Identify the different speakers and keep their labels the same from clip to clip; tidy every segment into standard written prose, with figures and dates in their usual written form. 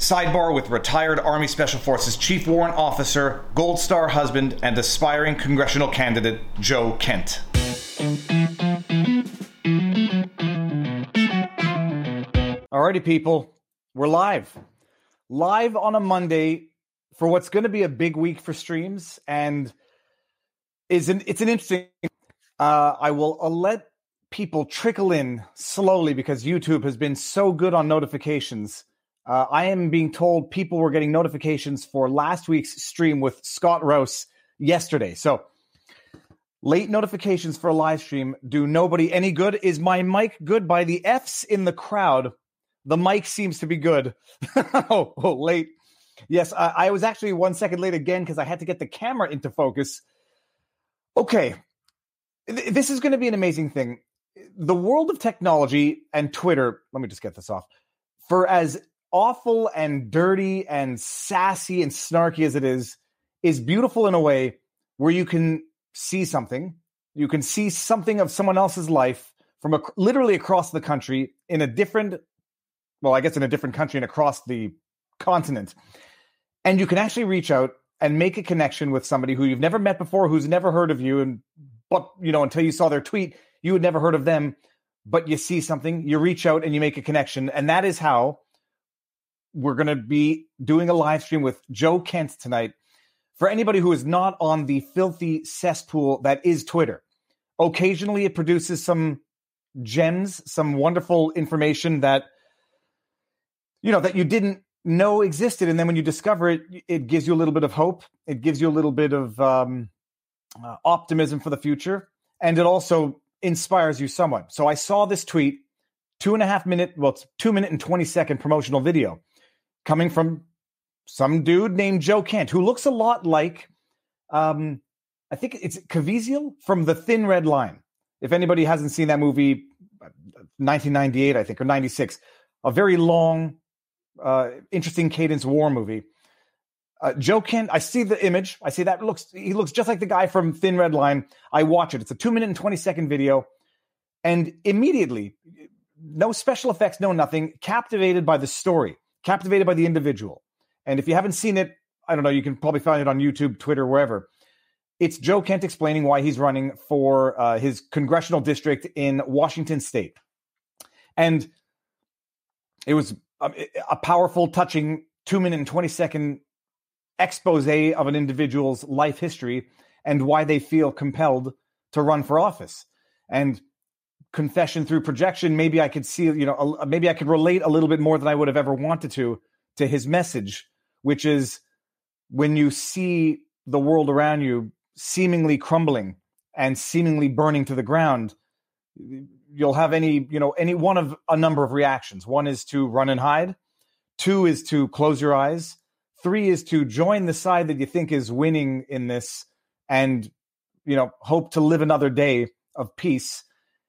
Speaker 1: Sidebar with retired Army Special Forces Chief Warrant Officer, Gold Star husband, and aspiring congressional candidate, Joe Kent. Alrighty, people. We're live. Live on a Monday for what's going to be a big week for streams, and it's an interesting. I'll let people trickle in slowly because YouTube has been so good on notifications. I am being told people were getting notifications for last week's stream with Scott Rouse yesterday. So late notifications for a live stream do nobody any good. Is my mic good? By the F's in the crowd, the mic seems to be good. Late. Yes, I was actually 1 second late again because I had to get the camera into focus. Okay, this is going to be an amazing thing. The world of technology and Twitter, let me just get this off. For as awful and dirty and sassy and snarky as it is beautiful in a way where you can see something. You can see something of someone else's life from literally across the country in a different country and across the continent. And you can actually reach out and make a connection with somebody who you've never met before, who's never heard of you. But until you saw their tweet, you had never heard of them, but you see something, you reach out and you make a connection. And that is how we're going to be doing a live stream with Joe Kent tonight. For anybody who is not on the filthy cesspool that is Twitter, occasionally it produces some gems, some wonderful information that you didn't know existed. And then when you discover it, it gives you a little bit of hope. It gives you a little bit of optimism for the future. And it also inspires you somewhat. So I saw this tweet, 2.5 minute, it's 2 minute and 20-second promotional video coming from some dude named Joe Kent, who looks a lot like, I think it's Caviezel from The Thin Red Line. If anybody hasn't seen that movie, 1998, I think, or 96, a very long, interesting cadence war movie. Joe Kent, I see the image. I see that he looks just like the guy from Thin Red Line. I watch it. It's a 2 minute and 20-second video. And immediately, no special effects, no nothing, captivated by the story, captivated by the individual. And if you haven't seen it, I don't know, you can probably find it on YouTube, Twitter, wherever. It's Joe Kent explaining why he's running for his congressional district in Washington State. And it was a powerful, touching 2 minute and 20-second expose of an individual's life history and why they feel compelled to run for office. And confession through projection, maybe I could see, maybe I could relate a little bit more than I would have ever wanted to his message, which is when you see the world around you seemingly crumbling and seemingly burning to the ground, you'll have any one of a number of reactions. One is to run and hide. 2 is to close your eyes. 3 is to join the side that you think is winning in this and, hope to live another day of peace.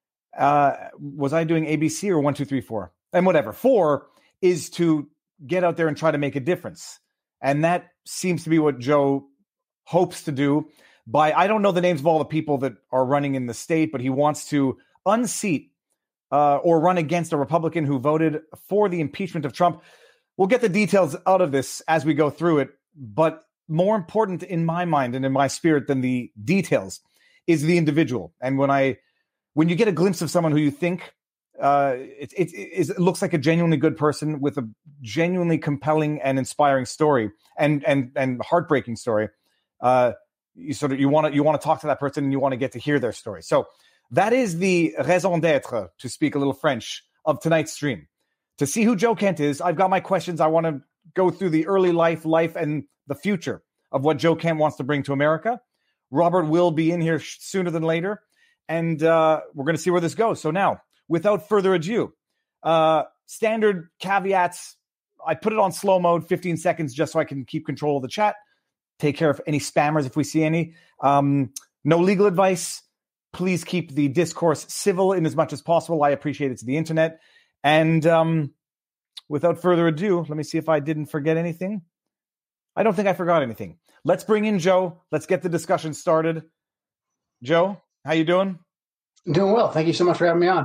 Speaker 1: Was I doing ABC or 1, 2, 3, 4? And whatever. 4 is to get out there and try to make a difference. And that seems to be what Joe hopes to do I don't know the names of all the people that are running in the state, but he wants to unseat or run against a Republican who voted for the impeachment of Trump. We'll get the details out of this as we go through it, but more important in my mind and in my spirit than the details is the individual. And when you get a glimpse of someone who you think it looks like a genuinely good person with a genuinely compelling and inspiring story and heartbreaking story, you want to talk to that person and you want to get to hear their story. So that is the raison d'être, to speak a little French, of tonight's stream. To see who Joe Kent is, I've got my questions. I want to go through the early life, and the future of what Joe Kent wants to bring to America. Robert will be in here sooner than later, and we're going to see where this goes. So now, without further ado, standard caveats. I put it on slow mode, 15 seconds, just so I can keep control of the chat. Take care of any spammers if we see any. No legal advice. Please keep the discourse civil in as much as possible. I appreciate it's the internet. And without further ado, let me see if I didn't forget anything. I don't think I forgot anything. Let's bring in Joe. Let's get the discussion started. Joe, how you doing?
Speaker 2: Doing well. Thank you so much for having me on.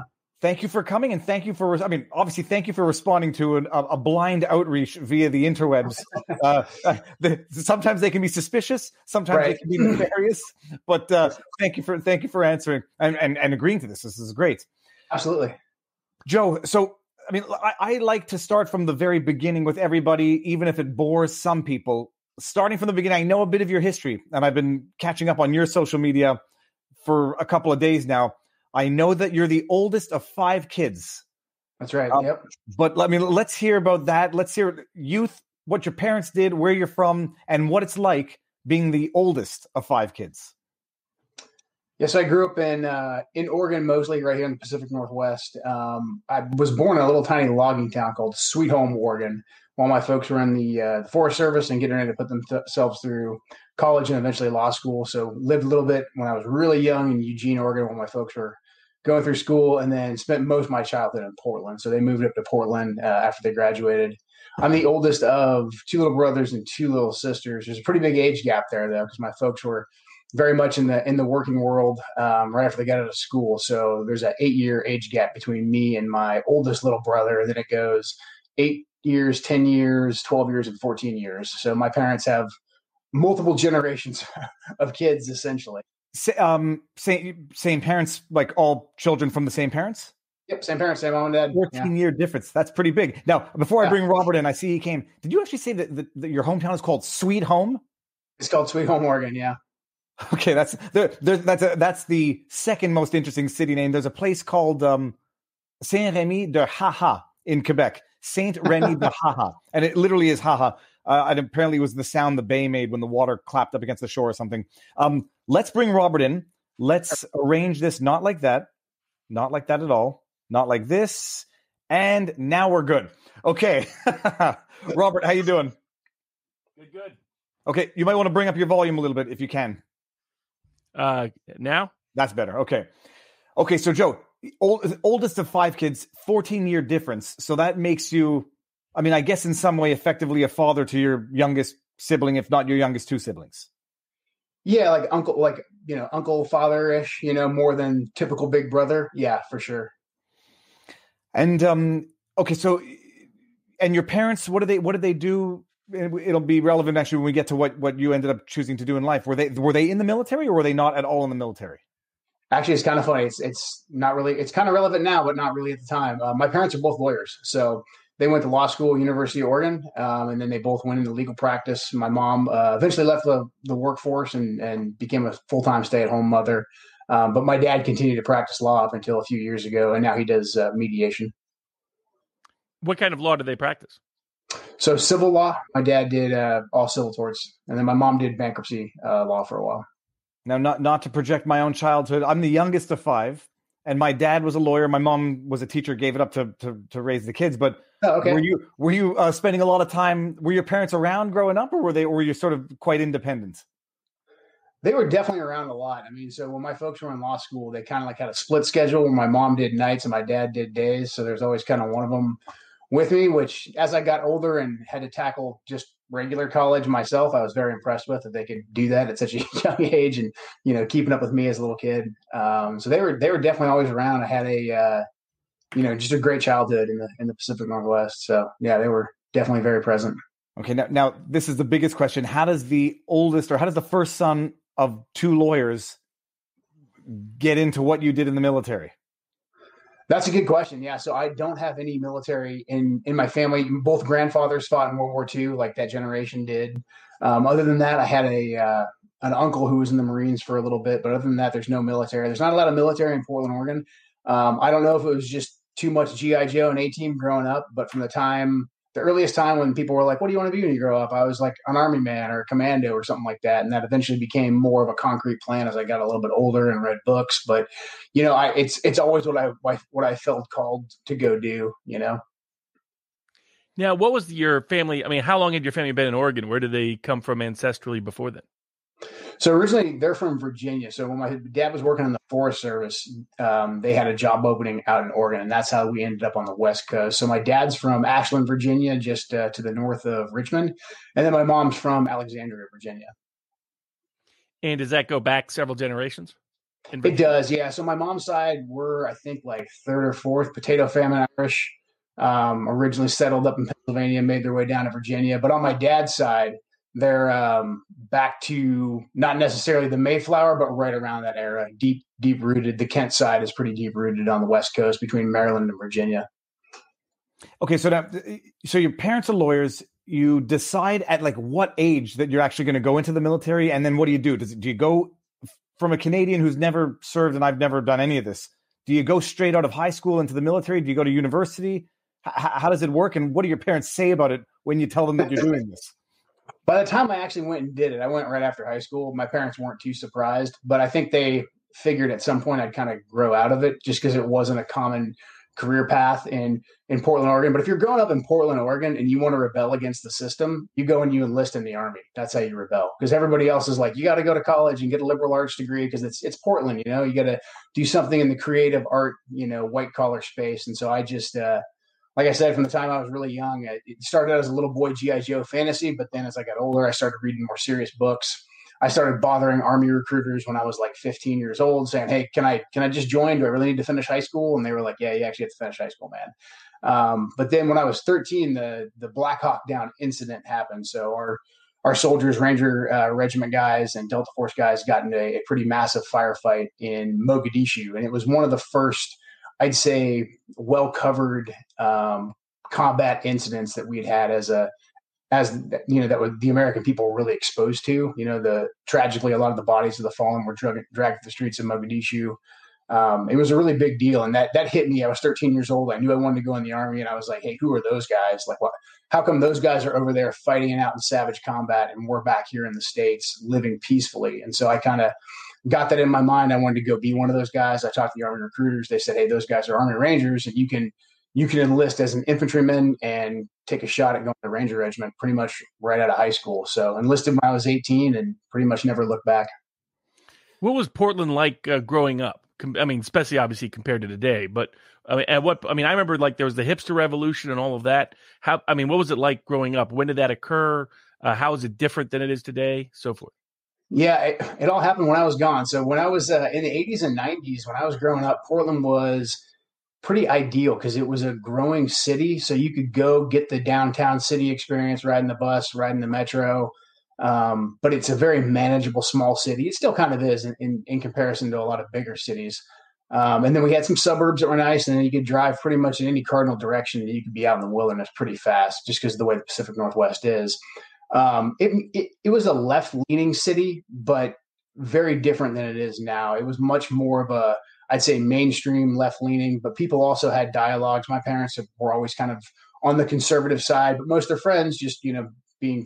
Speaker 1: thank you for coming, and thank you for, obviously, thank you for responding to a blind outreach via the interwebs. Sometimes they can be suspicious, sometimes they can be nefarious, but thank you for answering and agreeing to this. This is great.
Speaker 2: Absolutely.
Speaker 1: Joe, so, I like to start from the very beginning with everybody, even if it bores some people. Starting from the beginning, I know a bit of your history, and I've been catching up on your social media for a couple of days now. I know that you're the oldest of 5 kids.
Speaker 2: That's right. Yep.
Speaker 1: But let's hear about that. Let's hear youth, what your parents did, where you're from, and what it's like being the oldest of 5 kids.
Speaker 2: Yes, I grew up in Oregon, mostly right here in the Pacific Northwest. I was born in a little tiny logging town called Sweet Home, Oregon, while my folks were in the Forest Service and getting ready to put themselves through college and eventually law school. So lived a little bit when I was really young in Eugene, Oregon, while my folks were going through school, and then spent most of my childhood in Portland. So they moved up to Portland after they graduated. I'm the oldest of 2 little brothers and 2 little sisters. There's a pretty big age gap there, though, because my folks were very much in the working world right after they got out of school. So there's an 8-year age gap between me and my oldest little brother. And then it goes 8 years, 10 years, 12 years, and 14 years. So my parents have multiple generations of kids, essentially.
Speaker 1: Same parents, like all children from the same parents?
Speaker 2: Yep, same parents, same mom and dad.
Speaker 1: 14-year difference. That's pretty big. Now, before I bring Robert in, I see he came. Did you actually say that your hometown is called Sweet Home?
Speaker 2: It's called Sweet Home, Oregon, yeah.
Speaker 1: Okay, that's the second most interesting city name. There's a place called Saint-Rémy de Haha in Quebec. Saint-Rémy de Haha. And it literally is haha. And apparently it was the sound the bay made when the water clapped up against the shore or something. Let's bring Robert in. Let's arrange this not like that. Not like that at all. Not like this. And now we're good. Okay. Robert, how you doing?
Speaker 3: Good.
Speaker 1: Okay, you might want to bring up your volume a little bit if you can.
Speaker 3: Now?
Speaker 1: That's better. Okay, so Joe, oldest of 5 kids, 14-year difference. So that makes you, I guess in some way effectively a father to your youngest sibling, if not your youngest 2 siblings.
Speaker 2: Yeah, like uncle, father-ish, more than typical big brother. Yeah, for sure.
Speaker 1: And okay, so, and your parents, what did they do? It'll be relevant actually when we get to what you ended up choosing to do in life. Were they in the military, or were they not at all in the military?
Speaker 2: Actually, it's kind of funny. It's not really. It's kind of relevant now, but not really at the time. My parents are both lawyers, so they went to law school, University of Oregon, and then they both went into legal practice. My mom eventually left the workforce and became a full-time stay-at-home mother. But my dad continued to practice law up until a few years ago, and now he does mediation.
Speaker 3: What kind of law do they practice?
Speaker 2: So civil law. My dad did all civil torts, and then my mom did bankruptcy law for a while.
Speaker 1: Now, not to project my own childhood, I'm the youngest of 5, and my dad was a lawyer. My mom was a teacher, gave it up to raise the kids. But
Speaker 2: okay.
Speaker 1: Were you spending a lot of time? Were your parents around growing up, or were you sort of quite independent?
Speaker 2: They were definitely around a lot. So when my folks were in law school, they kind of like had a split schedule where my mom did nights and my dad did days. So there's always kind of one of them with me, which as I got older and had to tackle just regular college myself, I was very impressed with that they could do that at such a young age and, keeping up with me as a little kid. So they were definitely always around. I had just a great childhood in the Pacific Northwest. So yeah, they were definitely very present.
Speaker 1: Okay. Now this is the biggest question. How does the first son of 2 lawyers get into what you did in the military?
Speaker 2: That's a good question. Yeah. So I don't have any military in my family. Both grandfathers fought in World War II, like that generation did. Other than that, I had an uncle who was in the Marines for a little bit, but other than that, there's no military. There's not a lot of military in Portland, Oregon. I don't know if it was just too much G.I. Joe and A-Team growing up, but from the earliest time when people were like, what do you want to be when you grow up? I was like an Army man or a commando or something like that. And that eventually became more of a concrete plan as I got a little bit older and read books. But, it's always what I felt called to go do,
Speaker 3: Now, what was your family? How long had your family been in Oregon? Where did they come from ancestrally before then?
Speaker 2: So originally they're from Virginia. So when my dad was working in the Forest Service, they had a job opening out in Oregon, and that's how we ended up on the West Coast. So my dad's from Ashland, Virginia, just to the north of Richmond. And then my mom's from Alexandria, Virginia.
Speaker 3: And does that go back several generations?
Speaker 2: It does, yeah. So my mom's side, we're I think like third or fourth potato famine Irish. Originally settled up in Pennsylvania, made their way down to Virginia. But on my dad's side, they're back to not necessarily the Mayflower, but right around that era. Deep rooted. The Kent side is pretty deep rooted on the West Coast between Maryland and Virginia.
Speaker 1: Okay, so your parents are lawyers. You decide at like what age that you're actually going to go into the military, and then what do? Do you go from a Canadian who's never served, and I've never done any of this? Do you go straight out of high school into the military? Do you go to university? How does it work, and what do your parents say about it when you tell them that you're doing this?
Speaker 2: By the time I actually went and did it, I went right after high school. My parents weren't too surprised, but I think they figured at some point I'd kind of grow out of it just because it wasn't a common career path in Portland, Oregon. But if you're growing up in Portland, Oregon, and you want to rebel against the system, you go and you enlist in the Army. That's how you rebel, because everybody else is like, you got to go to college and get a liberal arts degree because it's Portland, you know, you got to do something in the creative art, you know, white collar space. And so I just, like I said, from the time I was really young, it started out as a little boy G.I. Joe fantasy, but then as I got older, I started reading more serious books. I started bothering Army recruiters when I was like 15 years old, saying, "Hey, can I just join? Do I really need to finish high school?" And they were like, "Yeah, you actually have to finish high school, man." But then when I was 13, the Black Hawk Down incident happened. So our soldiers, Ranger Regiment guys, and Delta Force guys got into a pretty massive firefight in Mogadishu, and it was one of the first, I'd say, well-covered combat incidents that we'd had as you know, that the American people were really exposed to. You know, tragically, a lot of the bodies of the fallen were dragged to the streets of Mogadishu. It was a really big deal, and that hit me. I was 13 years old. I knew I wanted to go in the Army, and I was like, "Hey, who are those guys? Like, what? How come those guys are over there fighting it out in savage combat, and we're back here in the States living peacefully?" And so I kind of got that in my mind. I wanted to go be one of those guys. I talked to the Army recruiters. They said, "Hey, those guys are Army Rangers, and you can enlist as an infantryman and take a shot at going to Ranger Regiment pretty much right out of high school." So enlisted when I was 18 and pretty much never looked back.
Speaker 3: What was Portland like growing up? I mean, especially obviously compared to today, but I remember like there was the hipster revolution and all of that. What was it like growing up? When did that occur? How is it different than it is today? So forth.
Speaker 2: Yeah, it all happened when I was gone. So when I was in the 80s and 90s, when I was growing up, Portland was pretty ideal because it was a growing city. So you could go get the downtown city experience, riding the bus, riding the metro. But it's a very manageable small city. It still kind of is in comparison to a lot of bigger cities. And then we had some suburbs that were nice, and then you could drive pretty much in any cardinal direction, and you could be out in the wilderness pretty fast just because of the way the Pacific Northwest is. It was a left-leaning city, but very different than it is now. It was much more of a, I'd say, mainstream left-leaning, but people also had dialogues. My parents were always kind of on the conservative side, but most of their friends, just, you know, being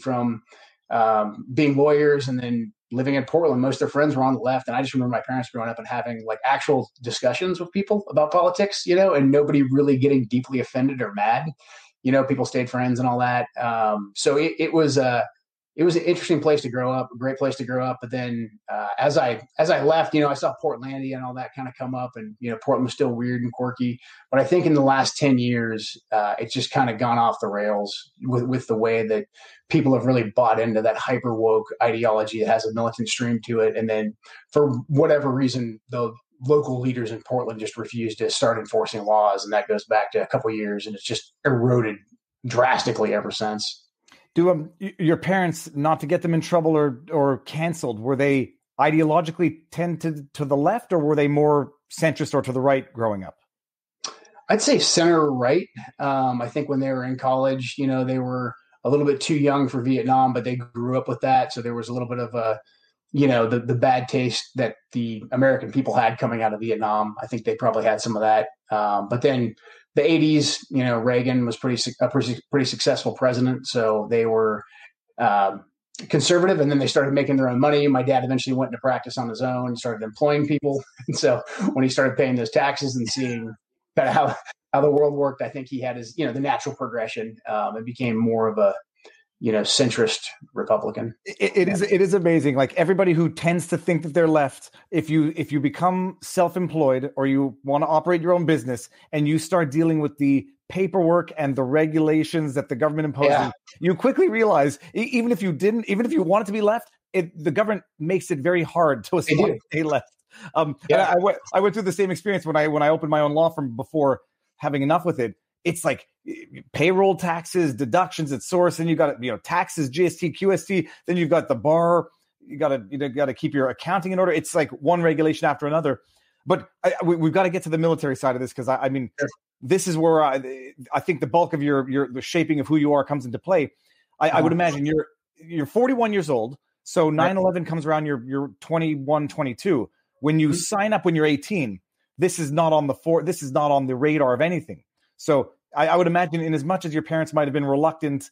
Speaker 2: lawyers and then living in Portland, most of their friends were on the left. And I just remember my parents growing up and having like actual discussions with people about politics, you know, and nobody really getting deeply offended or mad. You know, people stayed friends and all that. So it was an interesting place to grow up, a great place to grow up. But then as I left, you know, I saw Portlandia and all that kind of come up, and, you know, Portland was still weird and quirky. But I think in the last 10 years, it's just kind of gone off the rails with the way that people have really bought into that hyper woke ideology that has a militant stream to it. And then for whatever reason, the local leaders in Portland just refused to start enforcing laws. And that goes back to a couple of years, and it's just eroded drastically ever since.
Speaker 1: Do your parents, not to get them in trouble or canceled, were they ideologically tend to the left, or were they more centrist or to the right growing up?
Speaker 2: I'd say center right. I think when they were in college, you know, they were a little bit too young for Vietnam, but they grew up with that. So there was a little bit of a, you know, the bad taste that the American people had coming out of Vietnam. I think they probably had some of that. But then the 80s, you know, Reagan was a pretty successful president. So they were conservative, and then they started making their own money. My dad eventually went into practice on his own, started employing people. And so when he started paying those taxes and seeing kind of how the world worked, I think he had his, you know, the natural progression. It became more of a, you know, centrist Republican.
Speaker 1: It is amazing. Like everybody who tends to think that they're left, if you become self-employed or you want to operate your own business and you start dealing with the paperwork and the regulations that the government imposes, you quickly realize even if you wanted to be left, the government makes it very hard to stay left.
Speaker 2: Yeah.
Speaker 1: And I went through the same experience when I opened my own law firm before having enough with it. It's like payroll taxes, deductions at source, and you got taxes, GST, QST. Then you've got the bar. You got to keep your accounting in order. It's like one regulation after another. But we've got to get to the military side of this because I mean, this is where I think the bulk of the shaping of who you are comes into play. I would imagine you're 41 years old. So 9/11 comes around, you're 21, 22. When you sign up when you're 18, this is not on the radar of anything. So I would imagine, in as much as your parents might have been reluctant,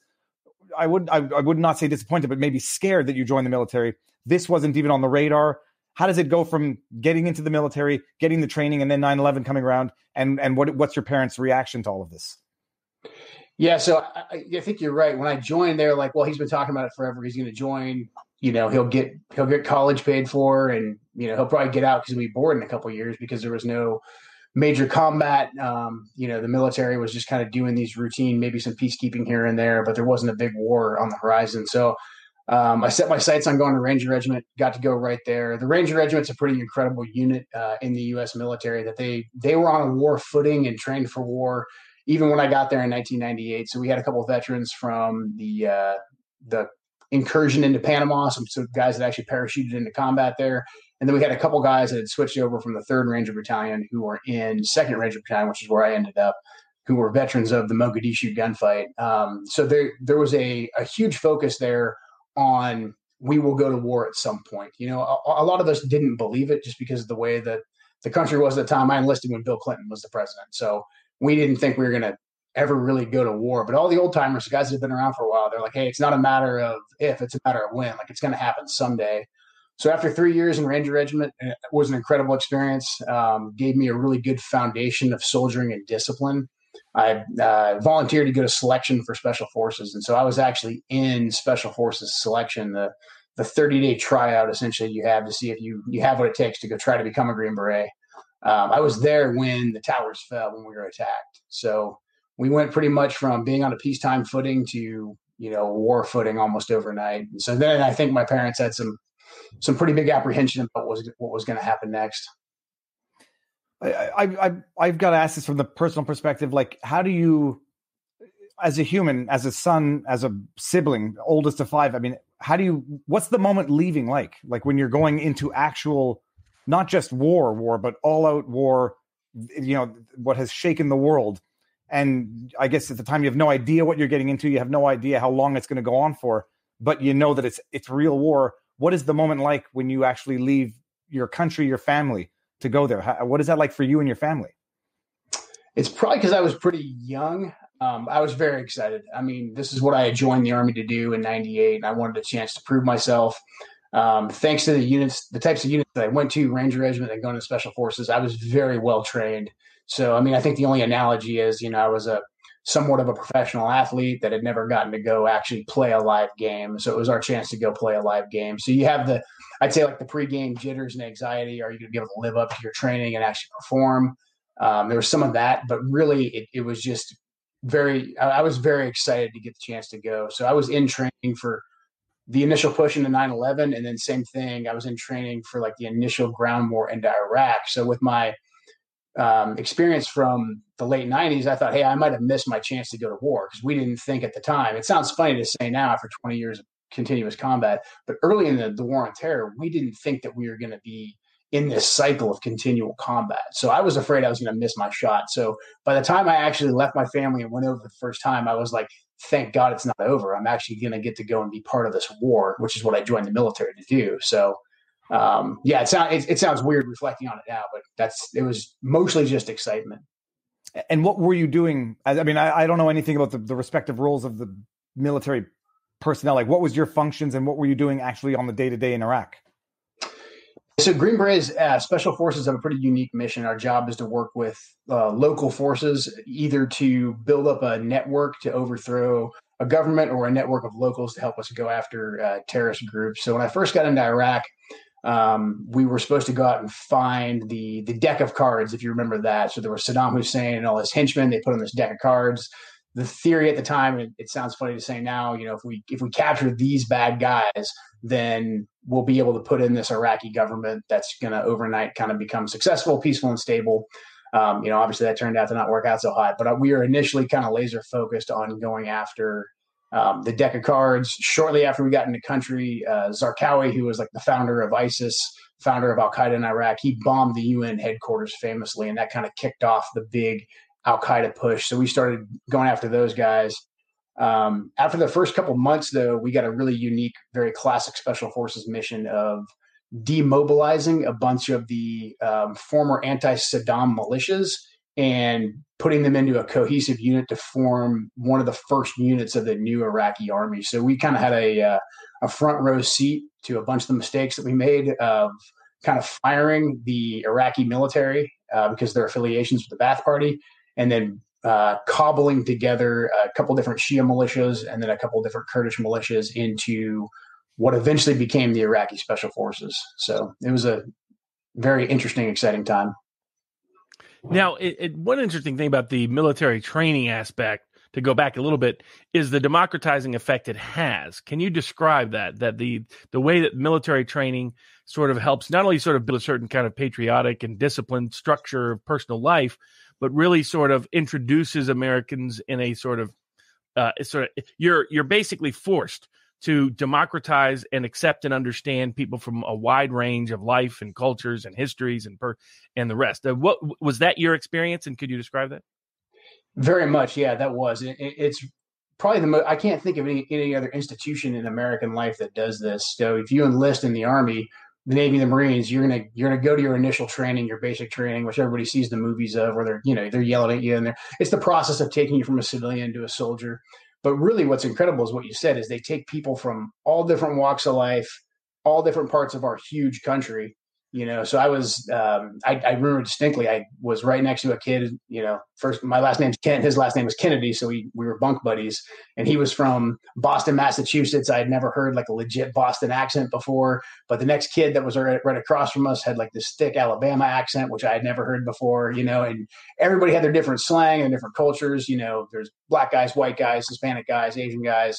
Speaker 1: I would not say disappointed, but maybe scared that you joined the military, this wasn't even on the radar. How does it go from getting into the military, getting the training, and then 9/11 coming around, and what's your parents' reaction to all of this?
Speaker 2: Yeah, so I think you're right. When I joined, they're like, "Well, he's been talking about it forever. He's going to join. He'll get college paid for, and he'll probably get out because he'll be bored in a couple of years because there was no major combat. The military was just kind of doing these routine, maybe some peacekeeping here and there, but there wasn't a big war on the horizon. So I set my sights on going to Ranger Regiment, got to go right there. The Ranger Regiment's a pretty incredible unit in the U.S. military that they were on a war footing and trained for war even when I got there in 1998. So we had a couple of veterans from the incursion into Panama, some guys that actually parachuted into combat there. And then we had a couple guys that had switched over from the 3rd Ranger Battalion who were in 2nd Ranger Battalion, which is where I ended up, who were veterans of the Mogadishu gunfight. So there was a huge focus there on we will go to war at some point. A lot of us didn't believe it just because of the way that the country was at the time. I enlisted when Bill Clinton was the president. So we didn't think we were going to ever really go to war. But all the old timers, the guys that have been around for a while, they're like, hey, it's not a matter of if, it's a matter of when. Like, it's going to happen someday. So after 3 years in Ranger Regiment, it was an incredible experience. Gave me a really good foundation of soldiering and discipline. I volunteered to go to selection for Special Forces. And so I was actually in Special Forces selection, the 30-day tryout essentially you have to see if you have what it takes to go try to become a Green Beret. I was there when the towers fell, when we were attacked. So we went pretty much from being on a peacetime footing to, war footing almost overnight. And so then I think my parents had some pretty big apprehension about what was going to happen next.
Speaker 1: I've got to ask this from the personal perspective. Like, how do you, as a human, as a son, as a sibling, oldest of 5, I mean, what's the moment leaving like when you're going into actual, not just war, but all out war, what has shaken the world. And I guess at the time you have no idea what you're getting into. You have no idea how long it's going to go on for, but you know that it's real war. What is the moment like when you actually leave your country, your family, to go there? What is that like for you and your family?
Speaker 2: It's probably because I was pretty young. I was very excited. I mean, this is what I had joined the Army to do in 98, and I wanted a chance to prove myself. Thanks to the types of units that I went to, Ranger Regiment and going to Special Forces, I was very well trained. So, I mean, I think the only analogy is, I was somewhat of a professional athlete that had never gotten to go actually play a live game. So it was our chance to go play a live game. So you have I'd say like the pregame jitters and anxiety. Are you going to be able to live up to your training and actually perform? There was some of that, but really it was just I was very excited to get the chance to go. So I was in training for the initial push into 9/11, and then same thing, I was in training for like the initial ground war into Iraq. So with my experience from the late 90s, I thought, hey, I might have missed my chance to go to war because we didn't think at the time. It sounds funny to say now after 20 years of continuous combat, but early in the war on terror, we didn't think that we were going to be in this cycle of continual combat. So I was afraid I was going to miss my shot. So by the time I actually left my family and went over the first time, I was like, thank God it's not over. I'm actually going to get to go and be part of this war, which is what I joined the military to do. So it sounds weird reflecting on it now, but it was mostly just excitement.
Speaker 1: And what were you doing? I mean, I don't know anything about the respective roles of the military personnel. Like, what was your functions and what were you doing actually on the day-to-day in Iraq?
Speaker 2: So Green Berets, Special Forces have a pretty unique mission. Our job is to work with local forces, either to build up a network to overthrow a government or a network of locals to help us go after terrorist groups. So when I first got into Iraq, we were supposed to go out and find the deck of cards, if you remember that. So there was Saddam Hussein and all his henchmen. They put on this deck of cards. the theory at the time, it sounds funny to say now, if we capture these bad guys, then we'll be able to put in this Iraqi government that's going to overnight kind of become successful, peaceful, and stable. Obviously that turned out to not work out so hot, but we were initially kind of laser focused on going after the deck of cards. Shortly after we got into country, Zarqawi, who was like the founder of ISIS, founder of Al-Qaeda in Iraq, he bombed the UN headquarters famously, and that kind of kicked off the big Al-Qaeda push. So we started going after those guys. After the first couple months, though, we got a really unique, very classic special forces mission of demobilizing a bunch of the former anti-Saddam militias and putting them into a cohesive unit to form one of the first units of the new Iraqi army. So we kind of had a front row seat to a bunch of the mistakes that we made of kind of firing the Iraqi military because of their affiliations with the Ba'ath Party, and then cobbling together a couple different Shia militias and then a couple different Kurdish militias into what eventually became the Iraqi Special Forces. So it was a very interesting, exciting time.
Speaker 3: Now, one interesting thing about the military training aspect, to go back a little bit, is the democratizing effect it has. Can you describe that the way that military training sort of helps not only sort of build a certain kind of patriotic and disciplined structure of personal life, but really sort of introduces Americans in a sort of you're basically forced to democratize and accept and understand people from a wide range of life and cultures and histories and the rest. What was that your experience, and could you describe that?
Speaker 2: Very much, yeah, that was. It's probably the most. I can't think of any other institution in American life that does this. So if you enlist in the Army, the Navy, the Marines, you're gonna go to your initial training, your basic training, which everybody sees the movies of, where they're yelling at you, and it's the process of taking you from a civilian to a soldier. But really, what's incredible is what you said, is they take people from all different walks of life, all different parts of our huge country. So I was, I remember distinctly, I was right next to a kid, first, my last name's Kent, his last name was Kennedy. So we were bunk buddies, and he was from Boston, Massachusetts. I had never heard like a legit Boston accent before, but the next kid that was right across from us had like this thick Alabama accent, which I had never heard before, and everybody had their different slang and different cultures. There's black guys, white guys, Hispanic guys, Asian guys,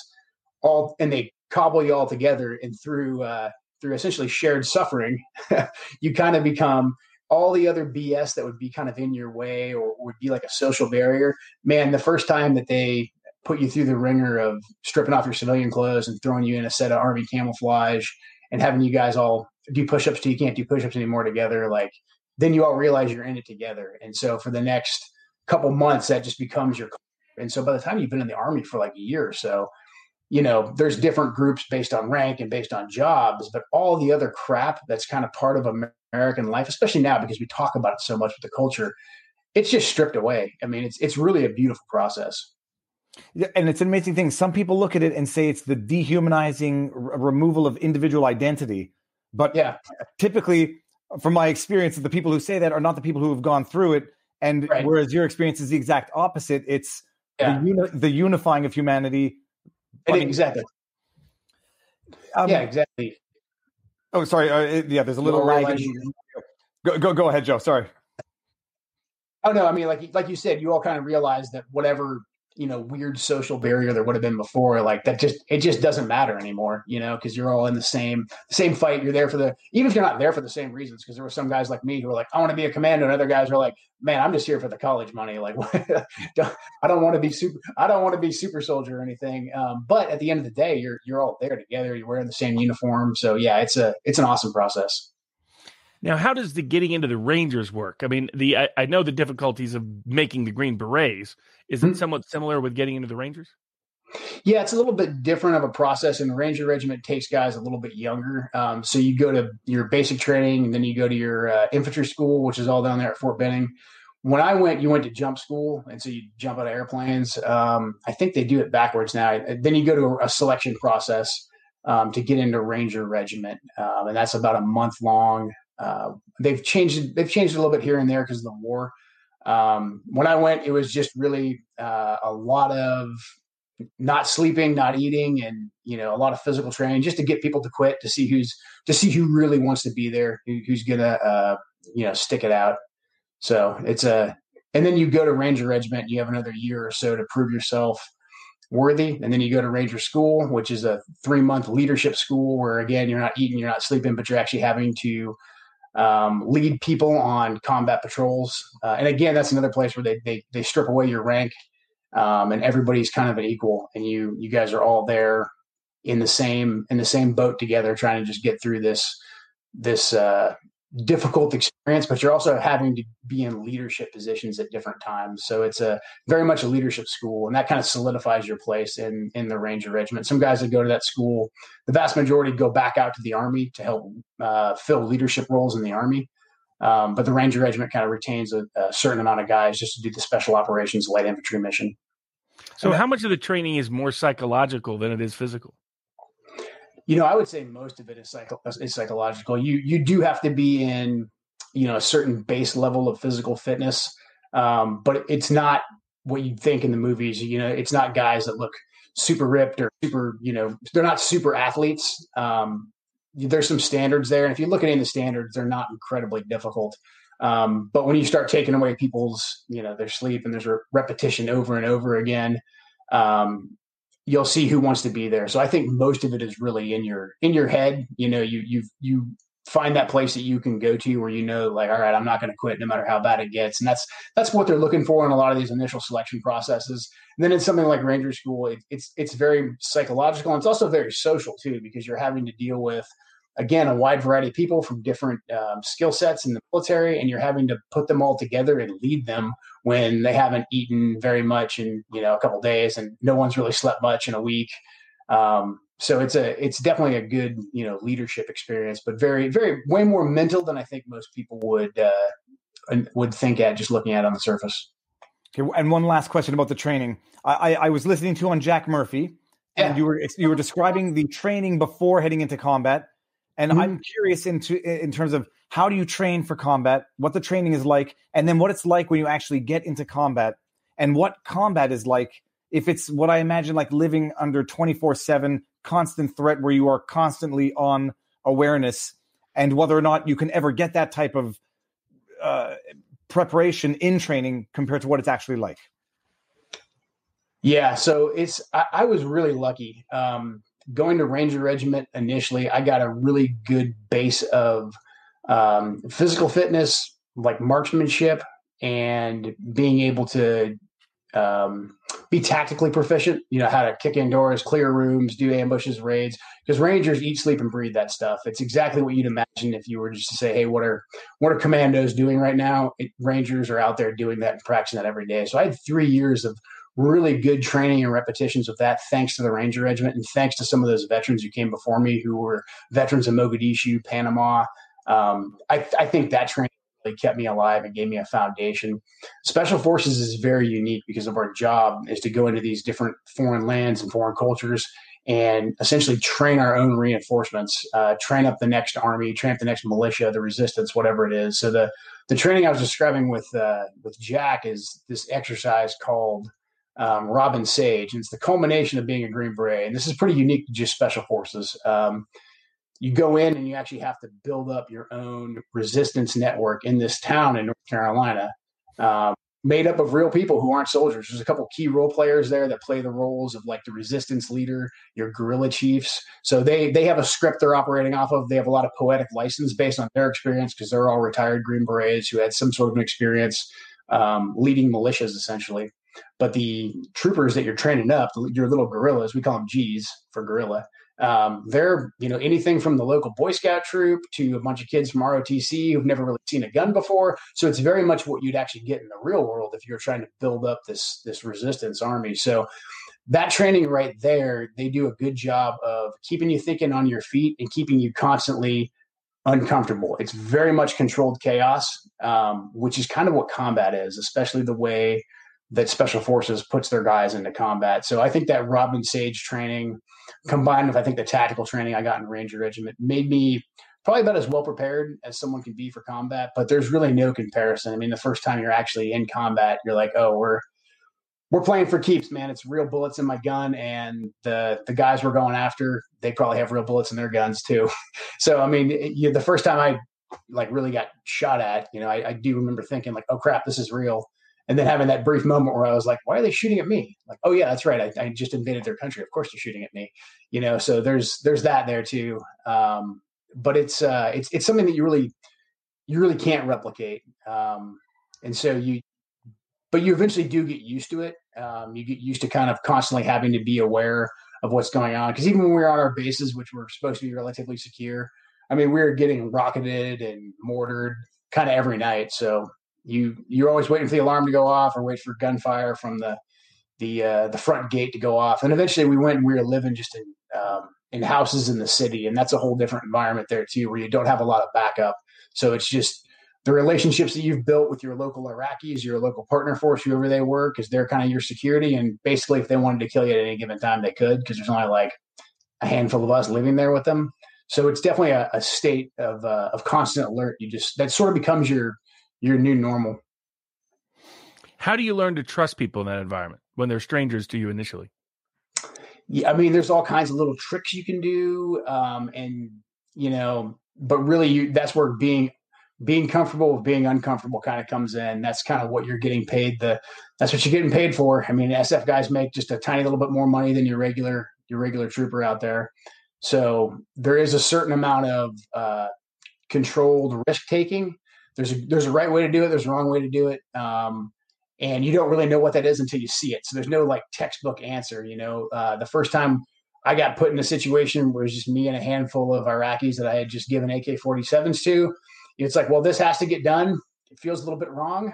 Speaker 2: and they cobble you all together, and through essentially shared suffering, you kind of become all the other BS that would be kind of in your way or would be like a social barrier. Man, the first time that they put you through the ringer of stripping off your civilian clothes and throwing you in a set of Army camouflage and having you guys all do push-ups till you can't do push-ups anymore together, then you all realize you're in it together. And so for the next couple months, that just becomes your. And so by the time you've been in the Army for like a year or so, there's different groups based on rank and based on jobs, but all the other crap that's kind of part of American life, especially now because we talk about it so much with the culture, it's just stripped away. I mean, it's really a beautiful process.
Speaker 1: Yeah, and it's an amazing thing. Some people look at it and say it's the dehumanizing removal of individual identity. But yeah, typically, from my experience, the people who say that are not the people who have gone through it. And right. Whereas your experience is the exact opposite. It's the unifying of humanity.
Speaker 2: Exactly. Exactly.
Speaker 1: Oh, sorry. There's a little lag. Go ahead, Joe. Sorry.
Speaker 2: Oh no, I mean, like you said, you all kind of realize that whatever weird social barrier there would have been before, it just doesn't matter anymore, because you're all in the same fight. You're there even if you're not there for the same reasons, because there were some guys like me who were like, I want to be a commando, and other guys were like, man, I'm just here for the college money. I don't want to be super soldier or anything. But at the end of the day, you're all there together. You're wearing the same uniform. So yeah, it's an awesome process.
Speaker 3: Now, how does the getting into the Rangers work? I mean, I know the difficulties of making the Green Berets. Is it somewhat similar with getting into the Rangers?
Speaker 2: Yeah, it's a little bit different of a process, and the Ranger Regiment takes guys a little bit younger. So you go to your basic training, and then you go to your infantry school, which is all down there at Fort Benning. When I went, you went to jump school, and so you jump out of airplanes. I think they do it backwards now. Then you go to a selection process to get into Ranger Regiment, and that's about a month long. They've changed it a little bit here and there because of the war. When I went, it was just really a lot of not sleeping, not eating, and a lot of physical training just to get people to quit, to see who really wants to be there, who's gonna stick it out. So it's And then you go to Ranger Regiment, you have another year or so to prove yourself worthy. And then you go to Ranger School, which is a 3-month leadership school where, again, you're not eating, you're not sleeping, but you're actually having to lead people on combat patrols. And again, that's another place where they strip away your rank, and everybody's kind of an equal, and you guys are all there in the same boat together, trying to just get through this difficult experience, but you're also having to be in leadership positions at different times. So it's very much a leadership school, and that kind of solidifies your place in the Ranger Regiment. Some guys that go to that school, the vast majority go back out to the Army to help fill leadership roles in the Army. But the Ranger Regiment kind of retains a certain amount of guys just to do the special operations light infantry mission.
Speaker 3: So how much of the training is more psychological than it is physical?
Speaker 2: I would say most of it is psychological. You do have to be in, a certain base level of physical fitness, but it's not what you'd think in the movies. It's not guys that look super ripped or super, they're not super athletes. There's some standards there. And if you look at any of the standards, they're not incredibly difficult. But when you start taking away people's, their sleep, and there's a repetition over and over again, you'll see who wants to be there. So I think most of it is really in your head. You find that place that you can go to where like, all right, I'm not going to quit no matter how bad it gets. And that's what they're looking for in a lot of these initial selection processes. And then in something like Ranger School, it's very psychological, and it's also very social too, because you're having to deal with, again, a wide variety of people from different skill sets in the military, and you're having to put them all together and lead them when they haven't eaten very much in a couple of days, and no one's really slept much in a week. So it's definitely a good leadership experience, but very, very way more mental than I think most people would think at just looking at it on the surface.
Speaker 1: Okay, and one last question about the training. I was listening to on Jack Murphy, and you were describing the training before heading into combat. And I'm curious in terms of how do you train for combat, what the training is like, and then what it's like when you actually get into combat, and what combat is like if it's what I imagine like living under 24/7 constant threat where you are constantly on awareness, and whether or not you can ever get that type of preparation in training compared to what it's actually like.
Speaker 2: Yeah, so I was really lucky. Going to Ranger Regiment initially, I got a really good base of physical fitness, like marksmanship, and being able to be tactically proficient, how to kick indoors, clear rooms, do ambushes, raids, because Rangers eat, sleep, and breathe that stuff. It's exactly what you'd imagine if you were just to say, hey, what are commandos doing right now? Rangers are out there doing that and practicing that every day. So I had 3 years of really good training and repetitions of that, thanks to the Ranger Regiment, and thanks to some of those veterans who came before me who were veterans of Mogadishu, Panama. I think that training really kept me alive and gave me a foundation. Special Forces is very unique because of our job is to go into these different foreign lands and foreign cultures and essentially train our own reinforcements, train up the next army, train up the next militia, the resistance, whatever it is. So the training I was describing with Jack is this exercise called Robin Sage, and it's the culmination of being a Green Beret. And this is pretty unique to just Special Forces. You go in and you actually have to build up your own resistance network in this town in North Carolina, made up of real people who aren't soldiers. There's a couple key role players there that play the roles of like the resistance leader, your guerrilla chiefs. So they have a script they're operating off of. They have a lot of poetic license based on their experience because they're all retired Green Berets who had some sort of an experience leading militias essentially. But the troopers that you're training up, your little guerrillas, we call them G's for guerrilla. They're, anything from the local Boy Scout troop to a bunch of kids from ROTC who've never really seen a gun before. So it's very much what you'd actually get in the real world if you're trying to build up this resistance army. So that training right there, they do a good job of keeping you thinking on your feet and keeping you constantly uncomfortable. It's very much controlled chaos, which is kind of what combat is, especially the way that Special Forces puts their guys into combat. So I think that Robin Sage training combined with, I think, the tactical training I got in Ranger Regiment made me probably about as well prepared as someone can be for combat, but there's really no comparison. I mean, the first time you're actually in combat, you're like, oh, we're playing for keeps, man. It's real bullets in my gun, and the guys we're going after, they probably have real bullets in their guns too. So, I mean, the first time I really got shot at, I do remember thinking like, oh crap, this is real. And then having that brief moment where I was like, why are they shooting at me? Like, oh yeah, that's right. I just invaded their country. Of course they're shooting at me, so there's that there too. But it's something that you really can't replicate. And so but you eventually do get used to it. You get used to kind of constantly having to be aware of what's going on. Because even when we were on our bases, which were supposed to be relatively secure, I mean, we were getting rocketed and mortared kind of every night. So you're always waiting for the alarm to go off or wait for gunfire from the front gate to go off. And eventually we went and we were living just in houses in the city. And that's a whole different environment there too, where you don't have a lot of backup. So it's just the relationships that you've built with your local Iraqis, your local partner force, whoever they were, because they're kind of your security. And basically if they wanted to kill you at any given time, they could, because there's only like a handful of us living there with them. So it's definitely a state of constant alert. That sort of becomes your new normal.
Speaker 3: How do you learn to trust people in that environment when they're strangers to you initially?
Speaker 2: Yeah, I mean, there's all kinds of little tricks you can do. But really that's where being comfortable with being uncomfortable kind of comes in. That's kind of what you're getting paid. That's what you're getting paid for. I mean, SF guys make just a tiny little bit more money than your regular trooper out there. So there is a certain amount of controlled risk taking. There's a right way to do it. There's a wrong way to do it. And you don't really know what that is until you see it. So there's no like textbook answer. The first time I got put in a situation where it was just me and a handful of Iraqis that I had just given AK-47s to, it's like, well, this has to get done. It feels a little bit wrong.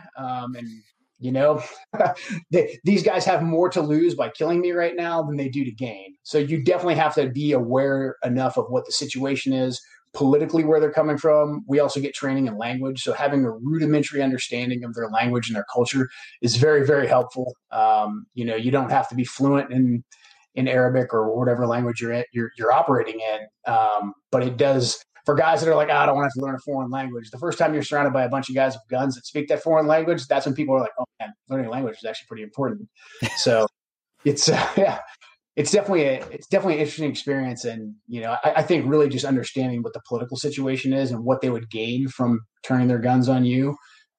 Speaker 2: These guys have more to lose by killing me right now than they do to gain. So you definitely have to be aware enough of what the situation is, politically where they're coming from. We also get training in language. So having a rudimentary understanding of their language and their culture is very, very helpful. You don't have to be fluent in Arabic or whatever language you're operating in. But it does, for guys that are like, I don't want to have to learn a foreign language. The first time you're surrounded by a bunch of guys with guns that speak that foreign language, that's when people are like, oh man, learning a language is actually pretty important. So it's definitely an interesting experience. And, I think really just understanding what the political situation is and what they would gain from turning their guns on you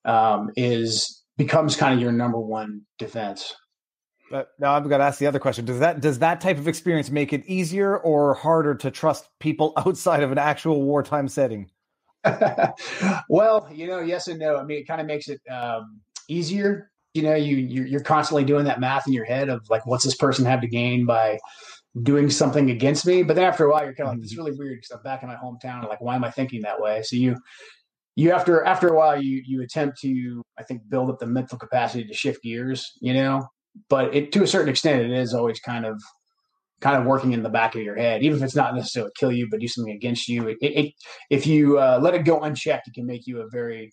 Speaker 2: becomes kind of your number one defense.
Speaker 1: Now I've got to ask the other question. Does that type of experience make it easier or harder to trust people outside of an actual wartime setting?
Speaker 2: Well, yes and no. I mean, it kind of makes it easier. You're constantly doing that math in your head of like, what's this person have to gain by doing something against me? But then after a while, you're kind of like, this is really weird because I'm back in my hometown. And like, why am I thinking that way? So you after a while, you attempt to, I think, build up the mental capacity to shift gears, but to a certain extent, it is always kind of working in the back of your head, even if it's not necessarily kill you, but do something against you. If you let it go unchecked, it can make you a very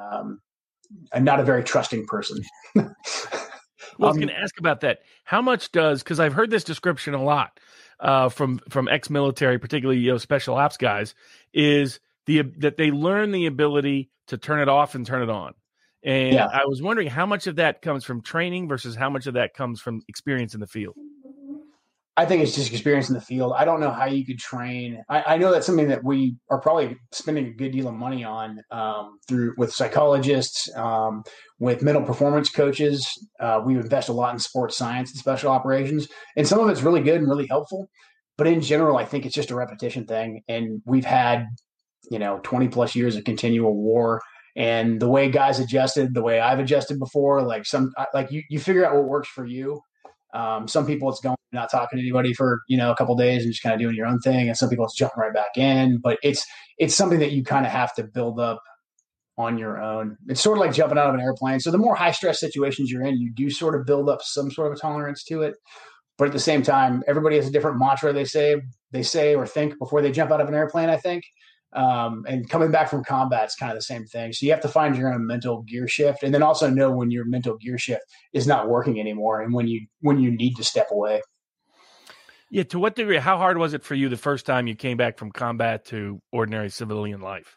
Speaker 2: not a very trusting person.
Speaker 3: Well, I was going to ask about that. How much because I've heard this description a lot from ex-military, particularly special ops guys, is that they learn the ability to turn it off and turn it on. And yeah. I was wondering how much of that comes from training versus how much of that comes from experience in the field.
Speaker 2: I think it's just experience in the field. I don't know how you could train. I know that's something that we are probably spending a good deal of money on with psychologists, with mental performance coaches. We invest a lot in sports science and special operations, and some of it's really good and really helpful. But in general, I think it's just a repetition thing. And we've had, 20 plus years of continual war. And the way guys adjusted, the way I've adjusted before, you figure out what works for you. Some people it's going not talking to anybody for a couple of days and just kind of doing your own thing, and some people it's jumping right back in. But it's something that you kind of have to build up on your own. It's sort of like jumping out of an airplane. So the more high stress situations you're in, you do sort of build up some sort of a tolerance to it. But at the same time, everybody has a different mantra they say or think before they jump out of an airplane, I think. And coming back from combat is kind of the same thing. So you have to find your own mental gear shift, and then also know when your mental gear shift is not working anymore and when you need to step away.
Speaker 3: Yeah. To what degree, how hard was it for you the first time you came back from combat to ordinary civilian life?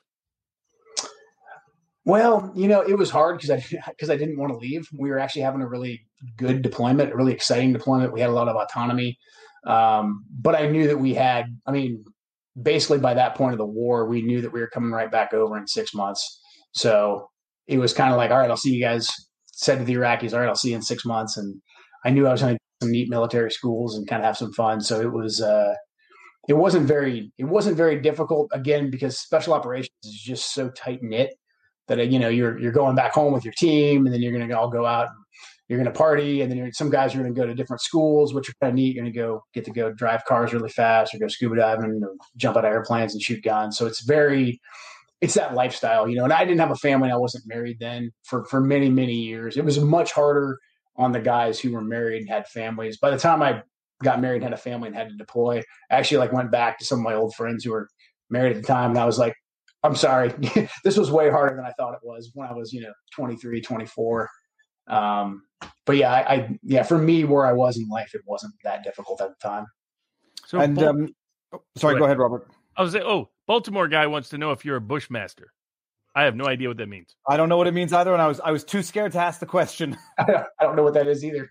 Speaker 2: Well, it was hard because I didn't want to leave. We were actually having a really good deployment, a really exciting deployment. We had a lot of autonomy. But I knew that basically by that point of the war, we knew that we were coming right back over in 6 months. So it was kind of like, all right, I'll see you guys said to the Iraqis, all right, I'll see you in 6 months. And I knew I was going to do some neat military schools and kind of have some fun. So it wasn't very difficult, again, because special operations is just so tight knit that, you're going back home with your team, and then you're going to all go out and you're going to party. And then some guys are going to go to different schools, which are kind of neat. You're going to get to drive cars really fast, or go scuba diving, or jump out of airplanes and shoot guns. So it's that lifestyle, and I didn't have a family. I wasn't married then for many, many years. It was much harder on the guys who were married and had families. By the time I got married and had a family and had to deploy, I actually went back to some of my old friends who were married at the time. And I was like, I'm sorry, this was way harder than I thought it was when I was, 23, 24. But yeah, for me, where I was in life, it wasn't that difficult at the time.
Speaker 3: So,
Speaker 1: sorry, go ahead, Robert.
Speaker 3: I was saying, Baltimore guy wants to know if you're a Bushmaster. I have no idea what that means.
Speaker 1: I don't know what it means either, and I was too scared to ask the question.
Speaker 2: I don't know what that is either.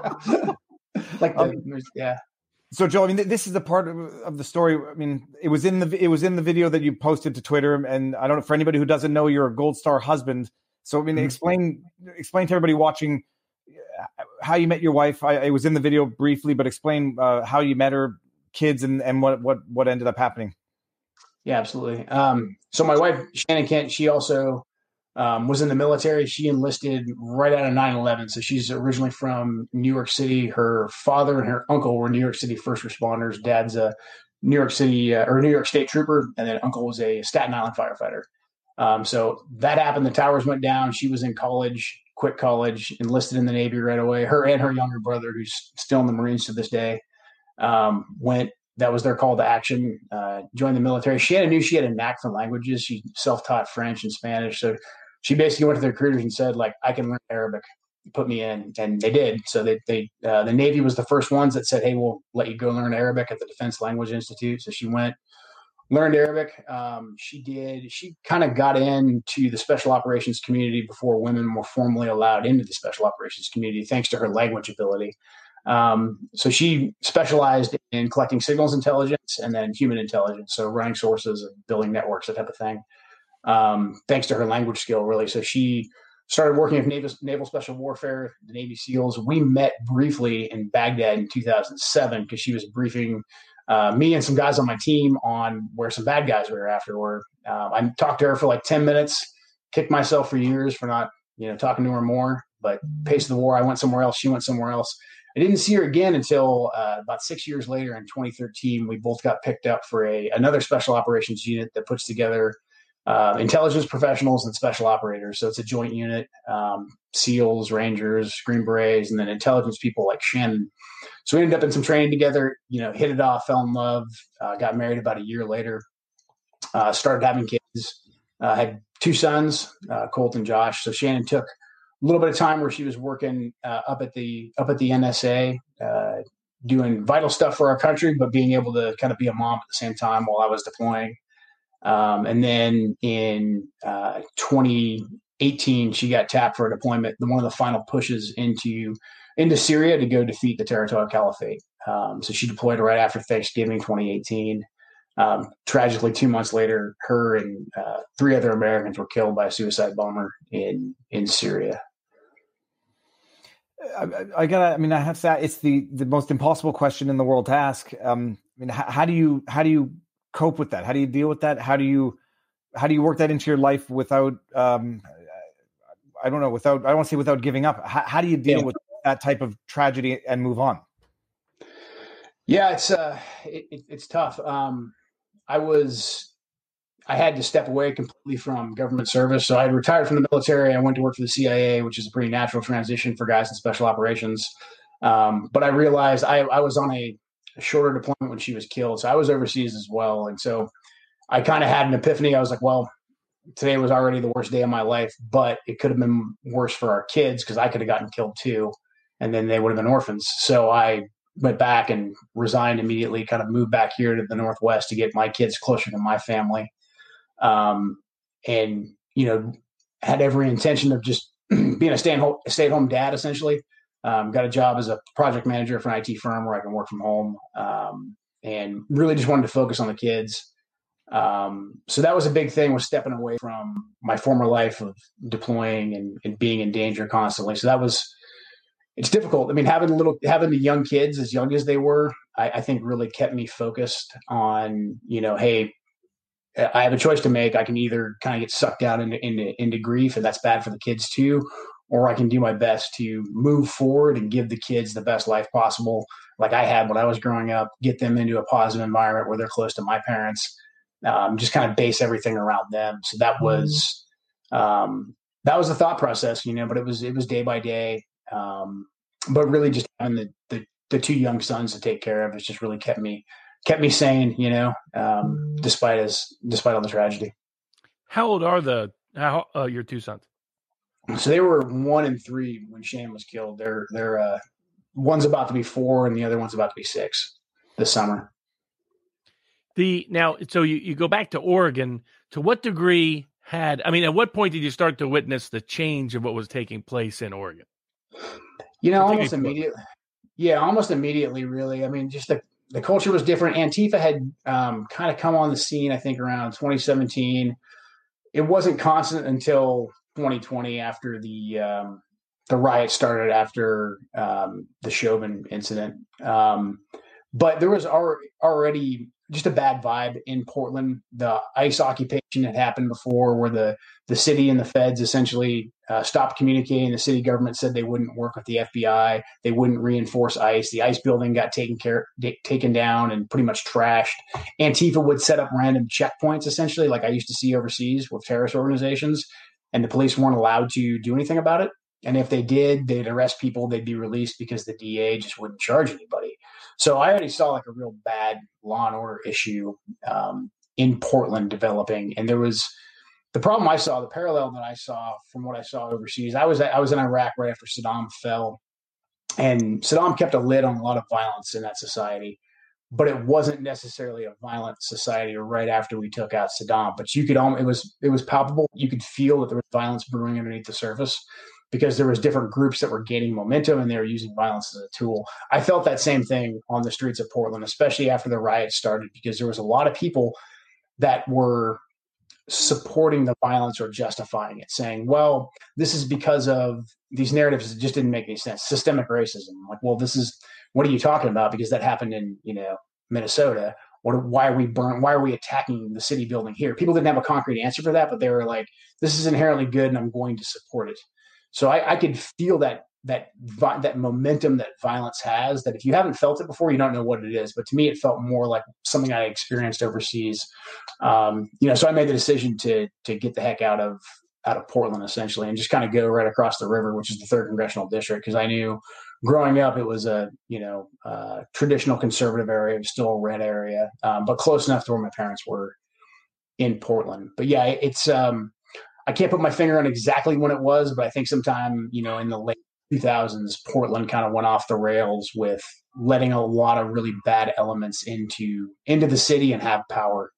Speaker 2: Yeah.
Speaker 1: So, Joe, this is the part of the story. It was in the video that you posted to Twitter, and I don't know, for anybody who doesn't know, you're a Gold Star husband. So, explain to everybody watching how you met your wife. I was in the video briefly, but explain how you met her, kids, and what ended up happening.
Speaker 2: Yeah, absolutely. So my wife, Shannon Kent, she also was in the military. She enlisted right out of 9/11. So she's originally from New York City. Her father and her uncle were New York City first responders. Dad's a New York City or New York State trooper, and then uncle was a Staten Island firefighter. So that happened. The towers went down. She was in college, quit college, enlisted in the Navy right away. Her and her younger brother, who's still in the Marines to this day, went. That was their call to action, joined the military. Shannon knew she had a knack for languages. She self-taught French and Spanish. So she basically went to their recruiters and said, I can learn Arabic, put me in. And they did. So the Navy was the first ones that said, hey, we'll let you go learn Arabic at the Defense Language Institute. So she went, learned Arabic. She kind of got into the special operations community before women were formally allowed into the special operations community, thanks to her language ability. So she specialized in collecting signals intelligence and then human intelligence. So running sources and building networks, that type of thing. Thanks to her language skill, really. So she started working with Naval Special Warfare, the Navy SEALs. We met briefly in Baghdad in 2007 because she was briefing me and some guys on my team on where some bad guys we were after were. I talked to her for 10 minutes, kicked myself for years for not, talking to her more. But pace of the war, I went somewhere else. She went somewhere else. I didn't see her again until about 6 years later in 2013. We both got picked up for another special operations unit that puts together intelligence professionals and special operators. So it's a joint unit, SEALs, Rangers, Green Berets, and then intelligence people like Shannon. So we ended up in some training together, hit it off, fell in love, got married about a year later, started having kids, had 2 sons, Colt and Josh. So Shannon took a little bit of time where she was working up at the NSA, doing vital stuff for our country, but being able to kind of be a mom at the same time while I was deploying. And then in 2018, she got tapped for a deployment, one of the final pushes into Syria to go defeat the Territorial Caliphate. So she deployed right after Thanksgiving 2018. Tragically, 2 months later, her and 3 other Americans were killed by a suicide bomber in Syria.
Speaker 1: I have to say, it's the most impossible question in the world to ask. How do you cope with that? How do you deal with that? How do you work that into your life without, I don't want to say without giving up. How do you deal with that type of tragedy and move on?
Speaker 2: Yeah, it's tough. I had to step away completely from government service. So I retired from the military. I went to work for the CIA, which is a pretty natural transition for guys in special operations. But I realized I was on a shorter deployment when she was killed. So I was overseas as well. And so I kind of had an epiphany. I was like, well, today was already the worst day of my life, but it could have been worse for our kids because I could have gotten killed too. And then they would have been orphans. So I went back and resigned immediately, kind of moved back here to the Northwest to get my kids closer to my family. And, had every intention of just being a stay-at-home dad, essentially. Got a job as a project manager for an IT firm where I can work from home. And really just wanted to focus on the kids. So that was a big thing, was stepping away from my former life of deploying and being in danger constantly. So it's difficult. I mean, having the young kids as young as they were, I think really kept me focused on, hey, I have a choice to make. I can either kind of get sucked down into grief, and that's bad for the kids too, or I can do my best to move forward and give the kids the best life possible, like I had when I was growing up, get them into a positive environment where they're close to my parents, just kind of base everything around them. So that was the thought process, but it was day by day. But really just having the two young sons to take care of, it's just really kept me sane, despite all the tragedy.
Speaker 3: How old are your two sons?
Speaker 2: So they were 1 and 3 when Shane was killed. They're one's about to be 4 and the other one's about to be 6 this summer.
Speaker 3: So you go back to Oregon. To what degree at what point did you start to witness the change of what was taking place in Oregon?
Speaker 2: Almost immediately. Yeah, almost immediately, really. I mean, just the culture was different. Antifa had kind of come on the scene, I think, around 2017. It wasn't constant until 2020, after the riot started after the Chauvin incident. But there was already just a bad vibe in Portland. The ICE occupation had happened before, where the city and the feds essentially stopped communicating. The city government said they wouldn't work with the FBI. They wouldn't reinforce ICE. The ICE building got taken down and pretty much trashed. Antifa would set up random checkpoints, essentially, like I used to see overseas with terrorist organizations, and the police weren't allowed to do anything about it. And if they did, they'd arrest people. They'd be released because the DA just wouldn't charge anybody. So I already saw like a real bad law and order issue in Portland developing. And there was the parallel that I saw from what I saw overseas. I was in Iraq right after Saddam fell, and Saddam kept a lid on a lot of violence in that society, but it wasn't necessarily a violent society right after we took out Saddam. But it was palpable. You could feel that there was violence brewing underneath the surface, because there was different groups that were gaining momentum and they were using violence as a tool. I felt that same thing on the streets of Portland, especially after the riots started, because there was a lot of people that were supporting the violence or justifying it, saying, well, this is because of these narratives that just didn't make any sense. Systemic racism. Like, well, what are you talking about? Because that happened in, Minnesota. Why are we attacking the city building here? People didn't have a concrete answer for that, but they were like, this is inherently good and I'm going to support it. So I could feel that momentum that violence has, that if you haven't felt it before, you don't know what it is. But to me, it felt more like something I experienced overseas. So I made the decision to get the heck out of Portland, essentially, and just kind of go right across the river, which is the 3rd Congressional District, because I knew growing up it was a traditional conservative area. It was still a red area, but close enough to where my parents were in Portland. But yeah, it's I can't put my finger on exactly when it was, but I think sometime, in the late 2000s, Portland kind of went off the rails with letting a lot of really bad elements into the city and have power.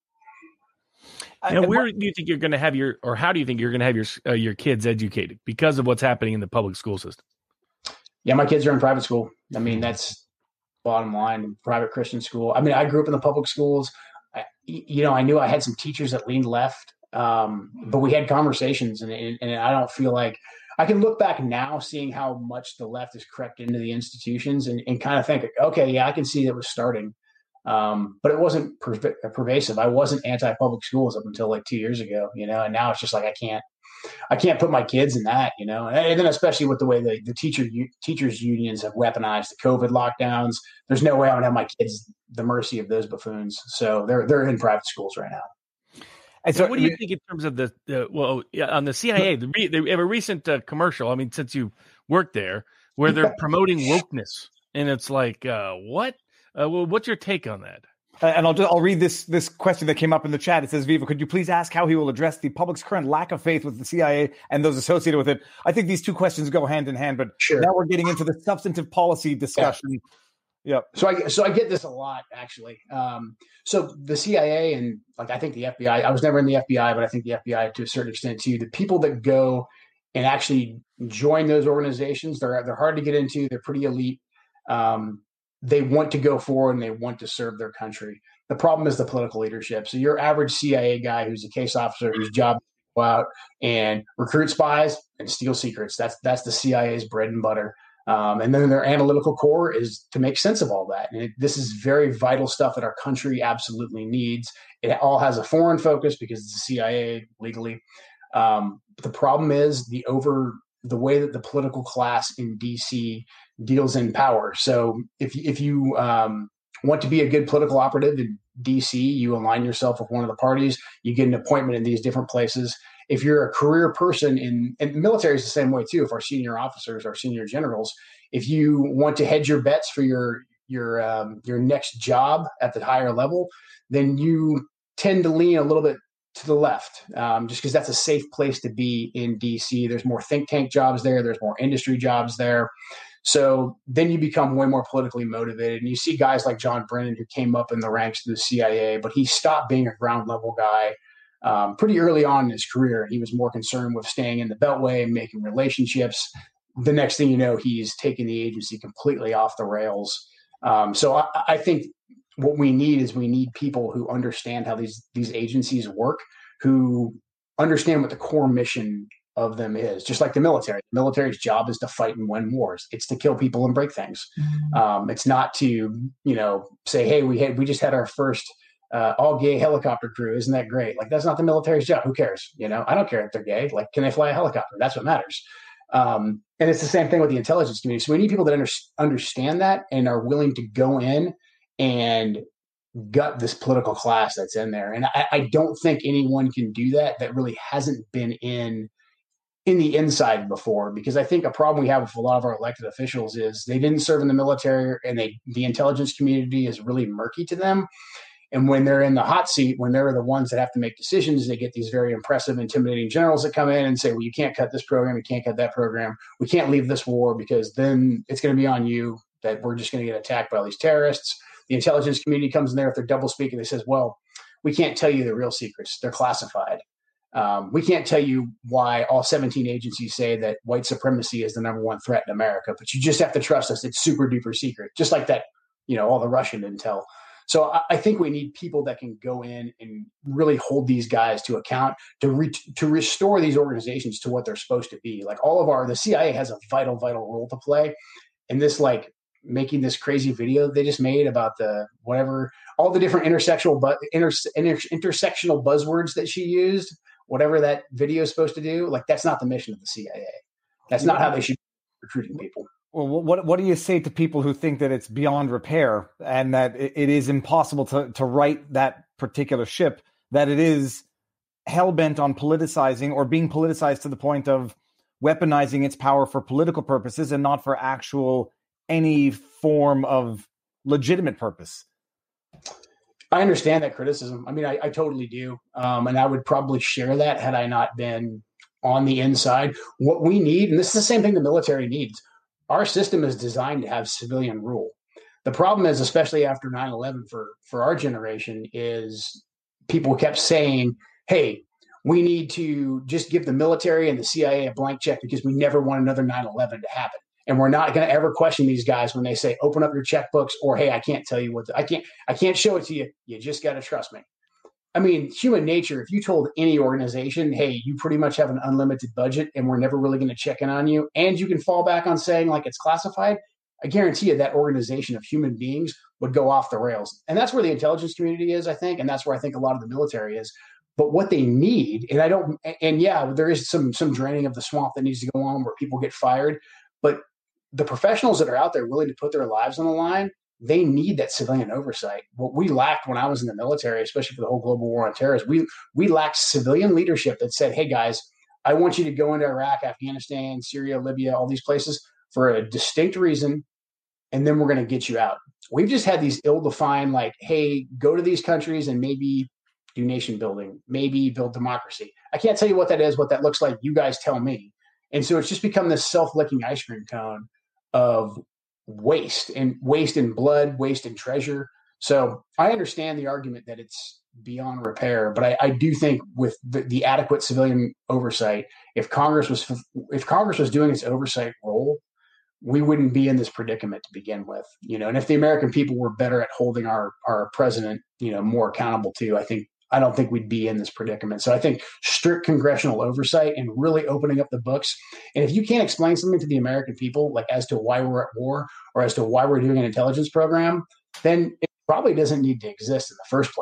Speaker 3: Now, where do you think you're going to have how do you think you're going to have your kids educated because of what's happening in the public school system?
Speaker 2: Yeah, my kids are in private school. I mean, that's bottom line, private Christian school. I mean, I grew up in the public schools. I knew I had some teachers that leaned left. But we had conversations, and I don't feel like I can look back now, seeing how much the left has crept into the institutions, and kind of think, okay, yeah, I can see that was starting. But it wasn't pervasive. I wasn't anti-public schools up until like 2 years ago, and now it's just like, I can't put my kids in that, and then especially with the way the teachers unions have weaponized the COVID lockdowns, there's no way I'm gonna have my kids the mercy of those buffoons. So they're in private schools right now.
Speaker 3: And so, what do you think in terms of on the CIA? They have a recent commercial. I mean, since you worked there, where they're promoting wokeness, and it's like, what? Well, what's your take on that?
Speaker 1: And I'll read this question that came up in the chat. It says, Viva, could you please ask how he will address the public's current lack of faith with the CIA and those associated with it? I think these two questions go hand in hand, but sure. Now we're getting into the substantive policy discussion. Yeah.
Speaker 2: So I get this a lot, actually. So the CIA and I think the FBI, I was never in the FBI, but I think the FBI to a certain extent too, the people that go and actually join those organizations, they're hard to get into. They're pretty elite. They want to go forward and they want to serve their country. The problem is the political leadership. So your average CIA guy who's a case officer whose job is to go out and recruit spies and steal secrets. That's the CIA's bread and butter. And then their analytical core is to make sense of all that. And this is very vital stuff that our country absolutely needs. It all has a foreign focus because it's the CIA legally. But the problem is the way that the political class in DC deals in power. So if you want to be a good political operative in DC, you align yourself with one of the parties, you get an appointment in these different places. If you're a career person and the military is the same way too, if our senior officers, our senior generals, if you want to hedge your bets for your next job at the higher level, then you tend to lean a little bit to the left, just because that's a safe place to be in DC. There's more think tank jobs there. There's more industry jobs there. So then you become way more politically motivated. And you see guys like John Brennan, who came up in the ranks of the CIA, but he stopped being a ground level guy pretty early on in his career. He was more concerned with staying in the Beltway and making relationships. The next thing you know, he's taken the agency completely off the rails. So I think what we need people who understand how these agencies work, who understand what the core mission of them is, just like the military. The military's job is to fight and win wars. It's to kill people and break things. It's not to, say, hey, we just had our first all gay helicopter crew. Isn't that great? Like, that's not the military's job. Who cares? I don't care if they're gay. Like, can they fly a helicopter? That's what matters. And it's the same thing with the intelligence community. So we need people that understand that and are willing to go in and gut this political class that's in there. And I don't think anyone can do that really hasn't been in the inside before, because I think a problem we have with a lot of our elected officials is they didn't serve in the military, and the intelligence community is really murky to them. And when they're in the hot seat, when they're the ones that have to make decisions, they get these very impressive, intimidating generals that come in and say, well, you can't cut this program. You can't cut that program. We can't leave this war because then it's going to be on you that we're just going to get attacked by all these terrorists. The intelligence community comes in there, if they're double speaking, they says, well, we can't tell you the real secrets. They're classified. We can't tell you why all 17 agencies say that white supremacy is the number one threat in America, but you just have to trust us. It's super duper secret, just like that, all the Russian intel. So I think we need people that can go in and really hold these guys to account to restore these organizations to what they're supposed to be. Like the CIA has a vital role to play in this, like making this crazy video they just made about all the different intersectional buzzwords that she used, whatever that video is supposed to do. Like, that's not the mission of the CIA. That's not how they should be recruiting people.
Speaker 1: Well, what do you say to people who think that it's beyond repair and that it is impossible to right that particular ship, that it is hell-bent on politicizing or being politicized to the point of weaponizing its power for political purposes and not for any form of legitimate purpose?
Speaker 2: I understand that criticism. I mean, I totally do. And I would probably share that had I not been on the inside. What we need, and this is the same thing the military needs, our system is designed to have civilian rule. The problem is, especially after 9/11 for our generation, is people kept saying, hey, we need to just give the military and the CIA a blank check because we never want another 9/11 to happen. And we're not going to ever question these guys when they say, open up your checkbooks, or, hey, I can't tell you I can't show it to you. You just got to trust me. I mean, human nature, if you told any organization, hey, you pretty much have an unlimited budget and we're never really going to check in on you, and you can fall back on saying like it's classified, I guarantee you that organization of human beings would go off the rails. And that's where the intelligence community is, I think. And that's where I think a lot of the military is. But what they need, there is some draining of the swamp that needs to go on where people get fired. But the professionals that are out there willing to put their lives on the line, they need that civilian oversight. What we lacked when I was in the military, especially for the whole global war on terror, is we lacked civilian leadership that said, hey, guys, I want you to go into Iraq, Afghanistan, Syria, Libya, all these places for a distinct reason, and then we're going to get you out. We've just had these ill-defined, like, hey, go to these countries and maybe do nation building, maybe build democracy. I can't tell you what that is, what that looks like. You guys tell me. And so it's just become this self-licking ice cream cone of waste in blood, waste in treasure. So I understand the argument that it's beyond repair, but I do think with the adequate civilian oversight, if Congress was doing its oversight role, we wouldn't be in this predicament to begin with, and if the American people were better at holding our president, more accountable too, I don't think we'd be in this predicament. So I think strict congressional oversight and really opening up the books. And if you can't explain something to the American people, like as to why we're at war or as to why we're doing an intelligence program, then it probably doesn't need to exist in the first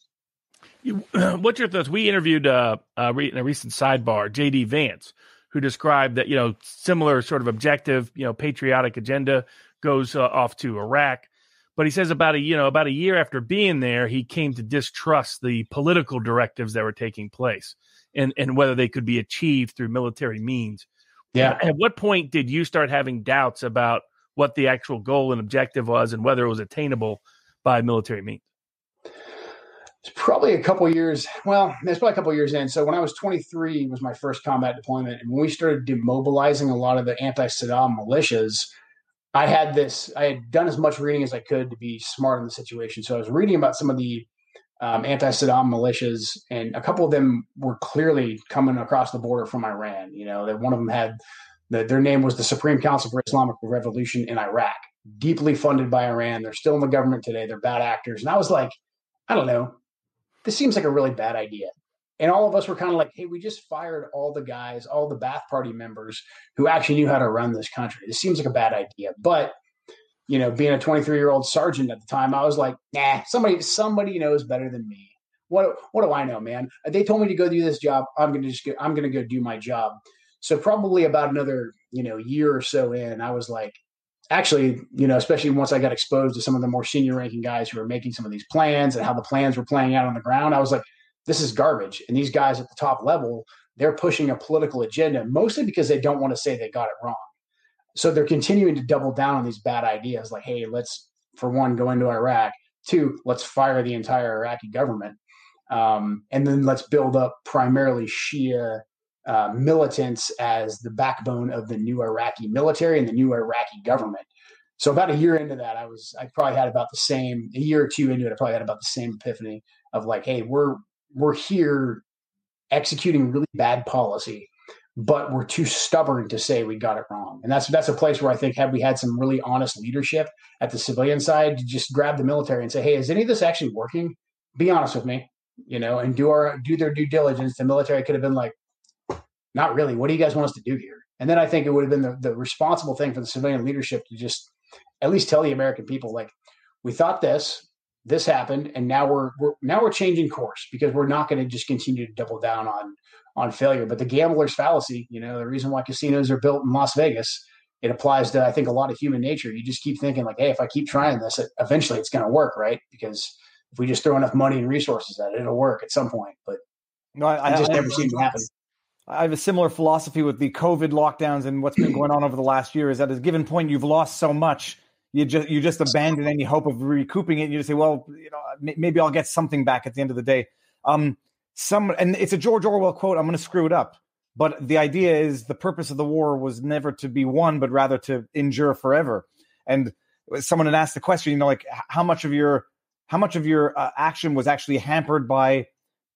Speaker 2: place.
Speaker 3: What's your thoughts? We interviewed in a recent sidebar, J.D. Vance, who described that, similar sort of objective, patriotic agenda goes off to Iraq. But he says about a year after being there, he came to distrust the political directives that were taking place and whether they could be achieved through military means.
Speaker 2: Yeah.
Speaker 3: At what point did you start having doubts about what the actual goal and objective was and whether it was attainable by military means?
Speaker 2: It's probably a couple years. Well, it's probably a couple years in. So when I was 23 was my first combat deployment. And when we started demobilizing a lot of the anti-Saddam militias, I had done as much reading as I could to be smart in the situation. So I was reading about some of the anti-Saddam militias, and a couple of them were clearly coming across the border from Iran. That one of them had their name was the Supreme Council for Islamic Revolution in Iraq, deeply funded by Iran. They're still in the government today. They're bad actors. And I was like, I don't know, this seems like a really bad idea. And all of us were kind of like, hey, we just fired all the guys, all the Ba'ath Party members who actually knew how to run this country. This seems like a bad idea. But, being a 23-year-old sergeant at the time, I was like, nah, somebody knows better than me. What do I know, man? They told me to go do this job. I'm going to go do my job. So probably about another, year or so in, I was like, actually, especially once I got exposed to some of the more senior ranking guys who were making some of these plans and how the plans were playing out on the ground, I was like, this is garbage. And these guys at the top level, they're pushing a political agenda, mostly because they don't want to say they got it wrong. So they're continuing to double down on these bad ideas like, hey, let's, for one, go into Iraq. Two, let's fire the entire Iraqi government. And then let's build up primarily Shia militants as the backbone of the new Iraqi military and the new Iraqi government. So about a year into that, I probably had about the same, a year or two into it, I probably had about the same epiphany of like, hey, we're here executing really bad policy, but we're too stubborn to say we got it wrong. And that's a place where I think had we had some really honest leadership at the civilian side to just grab the military and say, hey, is any of this actually working? Be honest with me, and do their due diligence. The military could have been like, not really. What do you guys want us to do here? And then I think it would have been the responsible thing for the civilian leadership to just at least tell the American people, like, we thought this happened, and now we're changing course because we're not going to just continue to double down on failure. But the gambler's fallacy, the reason why casinos are built in Las Vegas, it applies to, I think, a lot of human nature. You just keep thinking like, hey, if I keep trying this, eventually it's going to work, right? Because if we just throw enough money and resources at it, it'll work at some point. But
Speaker 1: no, I
Speaker 2: just never seemed to happen.
Speaker 1: I have a similar philosophy with the COVID lockdowns and what's been going on over the last year. Is that at a given point you've lost so much, you just abandon any hope of recouping it. And you just say, well, maybe I'll get something back at the end of the day. And it's a George Orwell quote. I'm going to screw it up, but the idea is the purpose of the war was never to be won, but rather to endure forever. And someone had asked the question, like how much of your action was actually hampered by,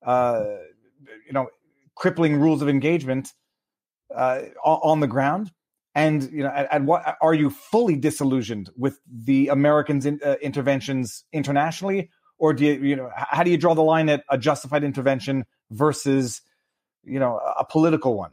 Speaker 1: crippling rules of engagement on the ground, and at what are you fully disillusioned with the Americans' interventions internationally, or do you how do you draw the line at a justified intervention versus a political one?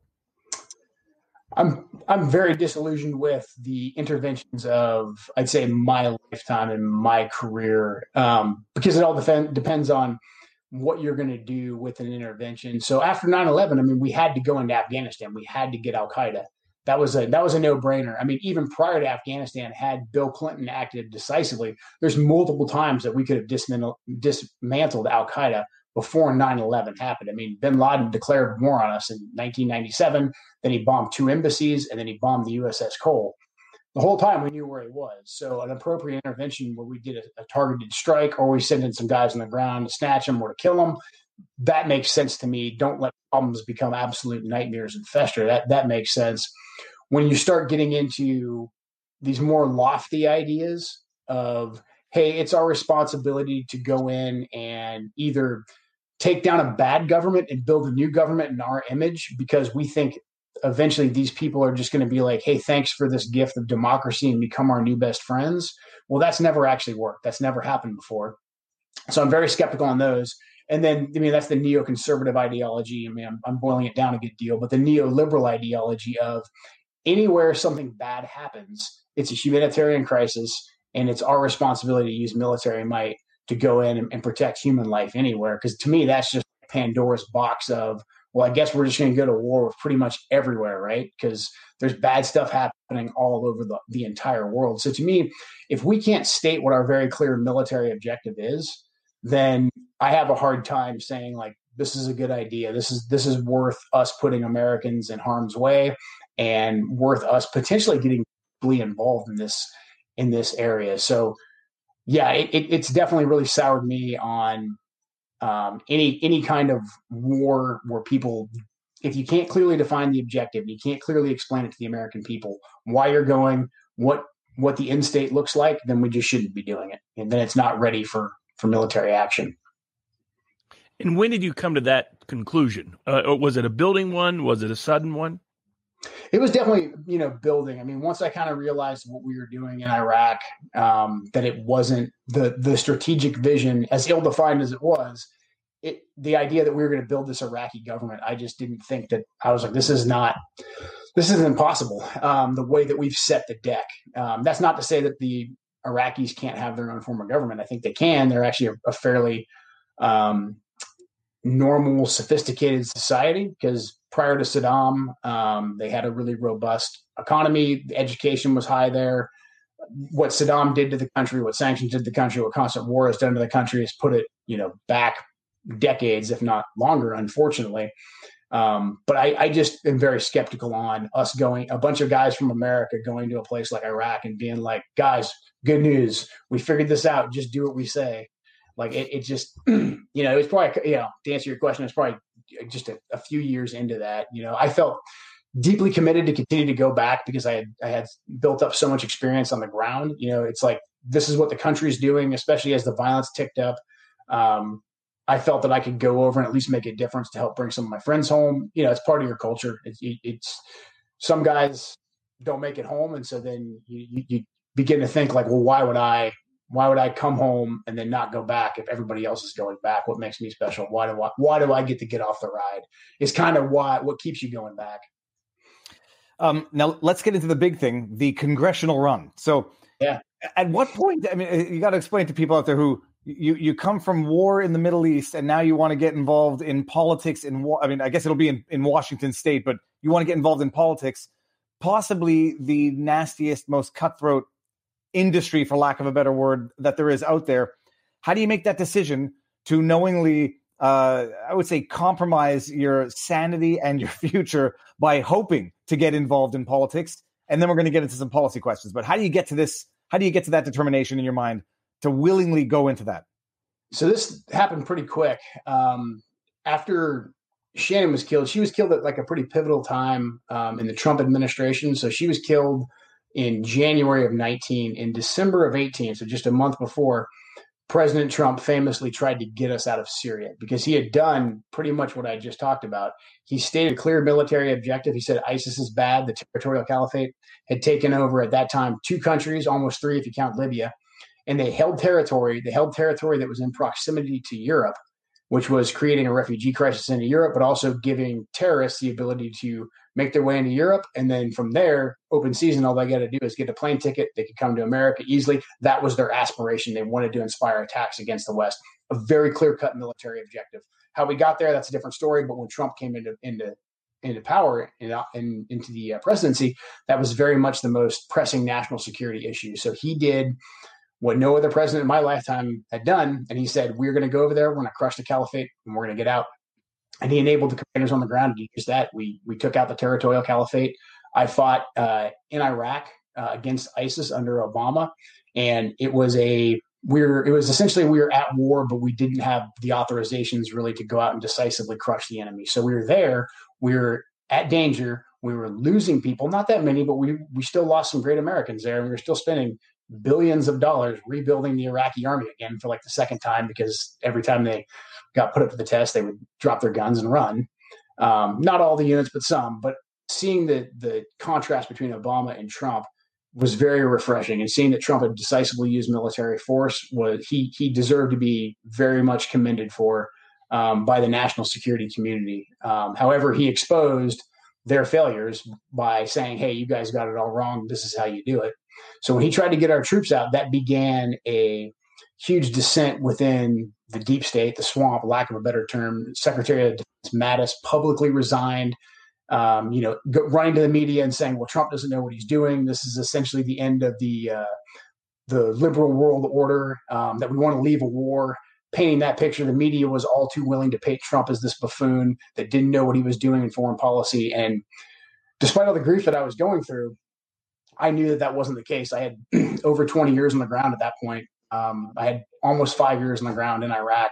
Speaker 2: I'm very disillusioned with the interventions of, I'd say, my lifetime and my career, because it all depends on what you're going to do with an intervention. So after 9/11, we had to go into Afghanistan. We had to get Al-Qaeda. That was a no-brainer. Even prior to Afghanistan, had Bill Clinton acted decisively, there's multiple times that we could have dismantled Al-Qaeda before 9/11 happened. Bin Laden declared war on us in 1997. Then he bombed 2 embassies, and then he bombed the USS Cole. The whole time we knew where he was. So an appropriate intervention where we did a targeted strike, or we sent in some guys on the ground to snatch them or to kill them, that makes sense to me. Don't let problems become absolute nightmares and fester. That makes sense. When you start getting into these more lofty ideas of, hey, it's our responsibility to go in and either take down a bad government and build a new government in our image because we think eventually these people are just going to be like, hey, thanks for this gift of democracy and become our new best friends. Well, that's never actually worked. That's never happened before. So I'm very skeptical on those. And then, I mean, that's the neoconservative ideology. I mean, I'm boiling it down a good deal, but the neoliberal ideology of anywhere something bad happens, it's a humanitarian crisis, and it's our responsibility to use military might to go in and protect human life anywhere. Because to me, that's just Pandora's box of, well, I guess we're just going to go to war with pretty much everywhere, right? Because there's bad stuff happening all over the entire world. So to me, if we can't state what our very clear military objective is, then I have a hard time saying like, this is a good idea. This is worth us putting Americans in harm's way and worth us potentially getting deeply involved in this area. So yeah, it's definitely really soured me on any kind of war where people, if you can't clearly define the objective, you can't clearly explain it to the American people why you're going, what the end state looks like, then we just shouldn't be doing it. And then it's not ready for military action.
Speaker 3: And when did you come to that conclusion? Was it a building one? Was it a sudden one?
Speaker 2: It was definitely, building. I mean, once I kind of realized what we were doing in Iraq, that it wasn't the strategic vision, as ill-defined as it was, the idea that we were going to build this Iraqi government, I just didn't think that. I was like, this is impossible. The way that we've set the deck. That's not to say that the Iraqis can't have their own form of government. I think they can. They're actually a fairly normal, sophisticated society, because prior to Saddam, they had a really robust economy. The education was high there. What Saddam did to the country, what sanctions did to the country, what constant war has done to the country has put it, back decades, if not longer, unfortunately. But I just am very skeptical on us going, a bunch of guys from America going to a place like Iraq and being like, guys, good news, we figured this out, just do what we say. Like it just, it's probably, to answer your question, it's probably just a few years into that. I felt deeply committed to continue to go back because I had built up so much experience on the ground. It's like, this is what the country's doing, especially as the violence ticked up. I felt that I could go over and at least make a difference to help bring some of my friends home. It's part of your culture. It's some guys don't make it home. And so then you begin to think like, well, why would I come home and then not go back if everybody else is going back? What makes me special? Why do I get to get off the ride? It's kind of what keeps you going back.
Speaker 1: Now let's get into the big thing, the congressional run. So
Speaker 2: yeah,
Speaker 1: at what point, I mean, you got to explain to people out there who you come from war in the Middle East and now you want to get involved in politics in war. I mean, I guess it'll be in Washington State, but you want to get involved in politics, possibly the nastiest, most cutthroat industry, for lack of a better word, that there is out there. How do you make that decision to knowingly, I would say, compromise your sanity and your future by hoping to get involved in politics? And then we're going to get into some policy questions. But how do you get to this? How do you get to that determination in your mind to willingly go into that?
Speaker 2: So this happened pretty quick. After Shannon was killed, she was killed at like a pretty pivotal time in the Trump administration. So she was killed in January of 19. In December of 18, so just a month before, President Trump famously tried to get us out of Syria because he had done pretty much what I just talked about. He stated a clear military objective. He said ISIS is bad. The territorial caliphate had taken over at that time 2 countries, almost 3 if you count Libya. And they held territory. They held territory that was in proximity to Europe, which was creating a refugee crisis into Europe, but also giving terrorists the ability to make their way into Europe. And then from there, open season, all they got to do is get a plane ticket. They could come to America easily. That was their aspiration. They wanted to inspire attacks against the West. A very clear-cut military objective. How we got there, that's a different story. But when Trump came into power and into the presidency, that was very much the most pressing national security issue. So he did what no other president in my lifetime had done. And he said, we're going to go over there, we're going to crush the caliphate, and we're going to get out. And he enabled the commanders on the ground to use that. We took out the territorial caliphate. I fought in Iraq against ISIS under Obama. And it was essentially we were at war, but we didn't have the authorizations really to go out and decisively crush the enemy. So we were there, we were at danger, we were losing people, not that many, but we still lost some great Americans there. And we were still spending billions of dollars rebuilding the Iraqi army again for like the second time, because every time they got put up to the test, they would drop their guns and run. Not all the units, but some. But seeing the contrast between Obama and Trump was very refreshing, and seeing that Trump had decisively used military force, he deserved to be very much commended for by the national security community. However, he exposed their failures by saying, "Hey, you guys got it all wrong. This is how you do it." So when he tried to get our troops out, that began a huge dissent within the deep state, the swamp, lack of a better term. Secretary of Defense Mattis publicly resigned. Running to the media and saying, "Well, Trump doesn't know what he's doing. This is essentially the end of the liberal world order. That we want to leave a war." Painting that picture, the media was all too willing to paint Trump as this buffoon that didn't know what he was doing in foreign policy. And despite all the grief that I was going through, I knew that wasn't the case. I had over 20 years on the ground at that point. I had almost 5 years on the ground in Iraq.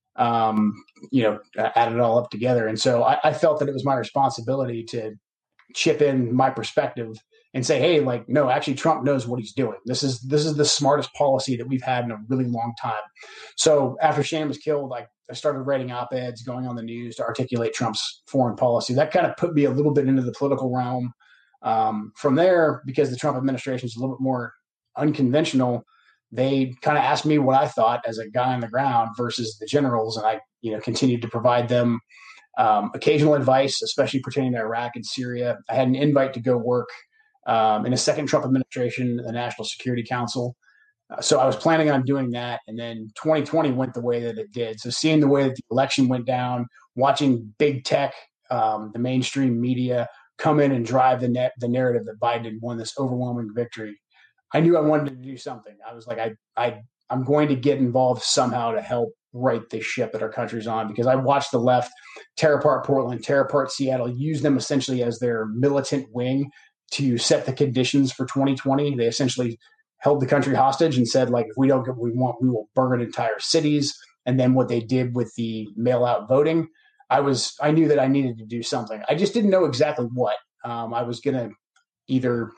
Speaker 2: Add it all up together. And so I felt that it was my responsibility to chip in my perspective and say, "Hey, no, actually Trump knows what he's doing. This is the smartest policy that we've had in a really long time." So after Shannon was killed, I started writing op-eds, going on the news to articulate Trump's foreign policy. That kind of put me a little bit into the political realm. From there, because the Trump administration is a little bit more unconventional, they kind of asked me what I thought as a guy on the ground versus the generals. And I, continued to provide them occasional advice, especially pertaining to Iraq and Syria. I had an invite to go work in a second Trump administration, the National Security Council. So I was planning on doing that. And then 2020 went the way that it did. So seeing the way that the election went down, watching big tech, the mainstream media come in and drive the narrative that Biden had won this overwhelming victory, I knew I wanted to do something. I was like, I'm going to get involved somehow to help right this ship that our country's on, because I watched the left tear apart Portland, tear apart Seattle, use them essentially as their militant wing to set the conditions for 2020. They essentially held the country hostage and said, if we don't get what we want, we will burn entire cities. And then what they did with the mail out voting, I knew that I needed to do something. I just didn't know exactly what. I was going to either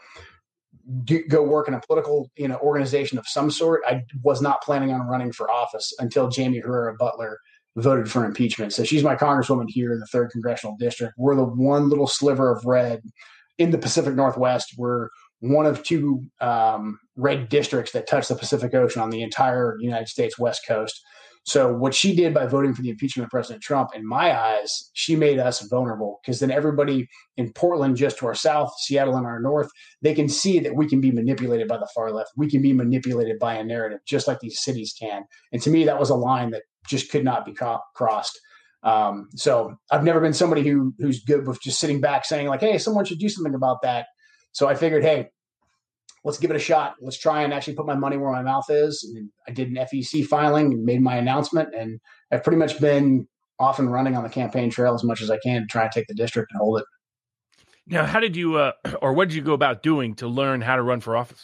Speaker 2: go work in a political organization of some sort. I was not planning on running for office until Jamie Herrera Butler voted for impeachment. So she's my congresswoman here in the 3rd Congressional District. We're the one little sliver of red in the Pacific Northwest. We're one of 2 red districts that touch the Pacific Ocean on the entire United States West Coast. So what she did by voting for the impeachment of President Trump, in my eyes, she made us vulnerable, because then everybody in Portland, just to our south, Seattle in our north, they can see that we can be manipulated by the far left. We can be manipulated by a narrative, just like these cities can. And to me, that was a line that just could not be crossed. So I've never been somebody who's good with just sitting back saying hey, someone should do something about that. So I figured, hey, let's give it a shot. Let's try and actually put my money where my mouth is. And I did an FEC filing and made my announcement. And I've pretty much been off and running on the campaign trail as much as I can to try and take the district and hold it.
Speaker 3: Now, how did you, or what did you go about doing to learn how to run for office?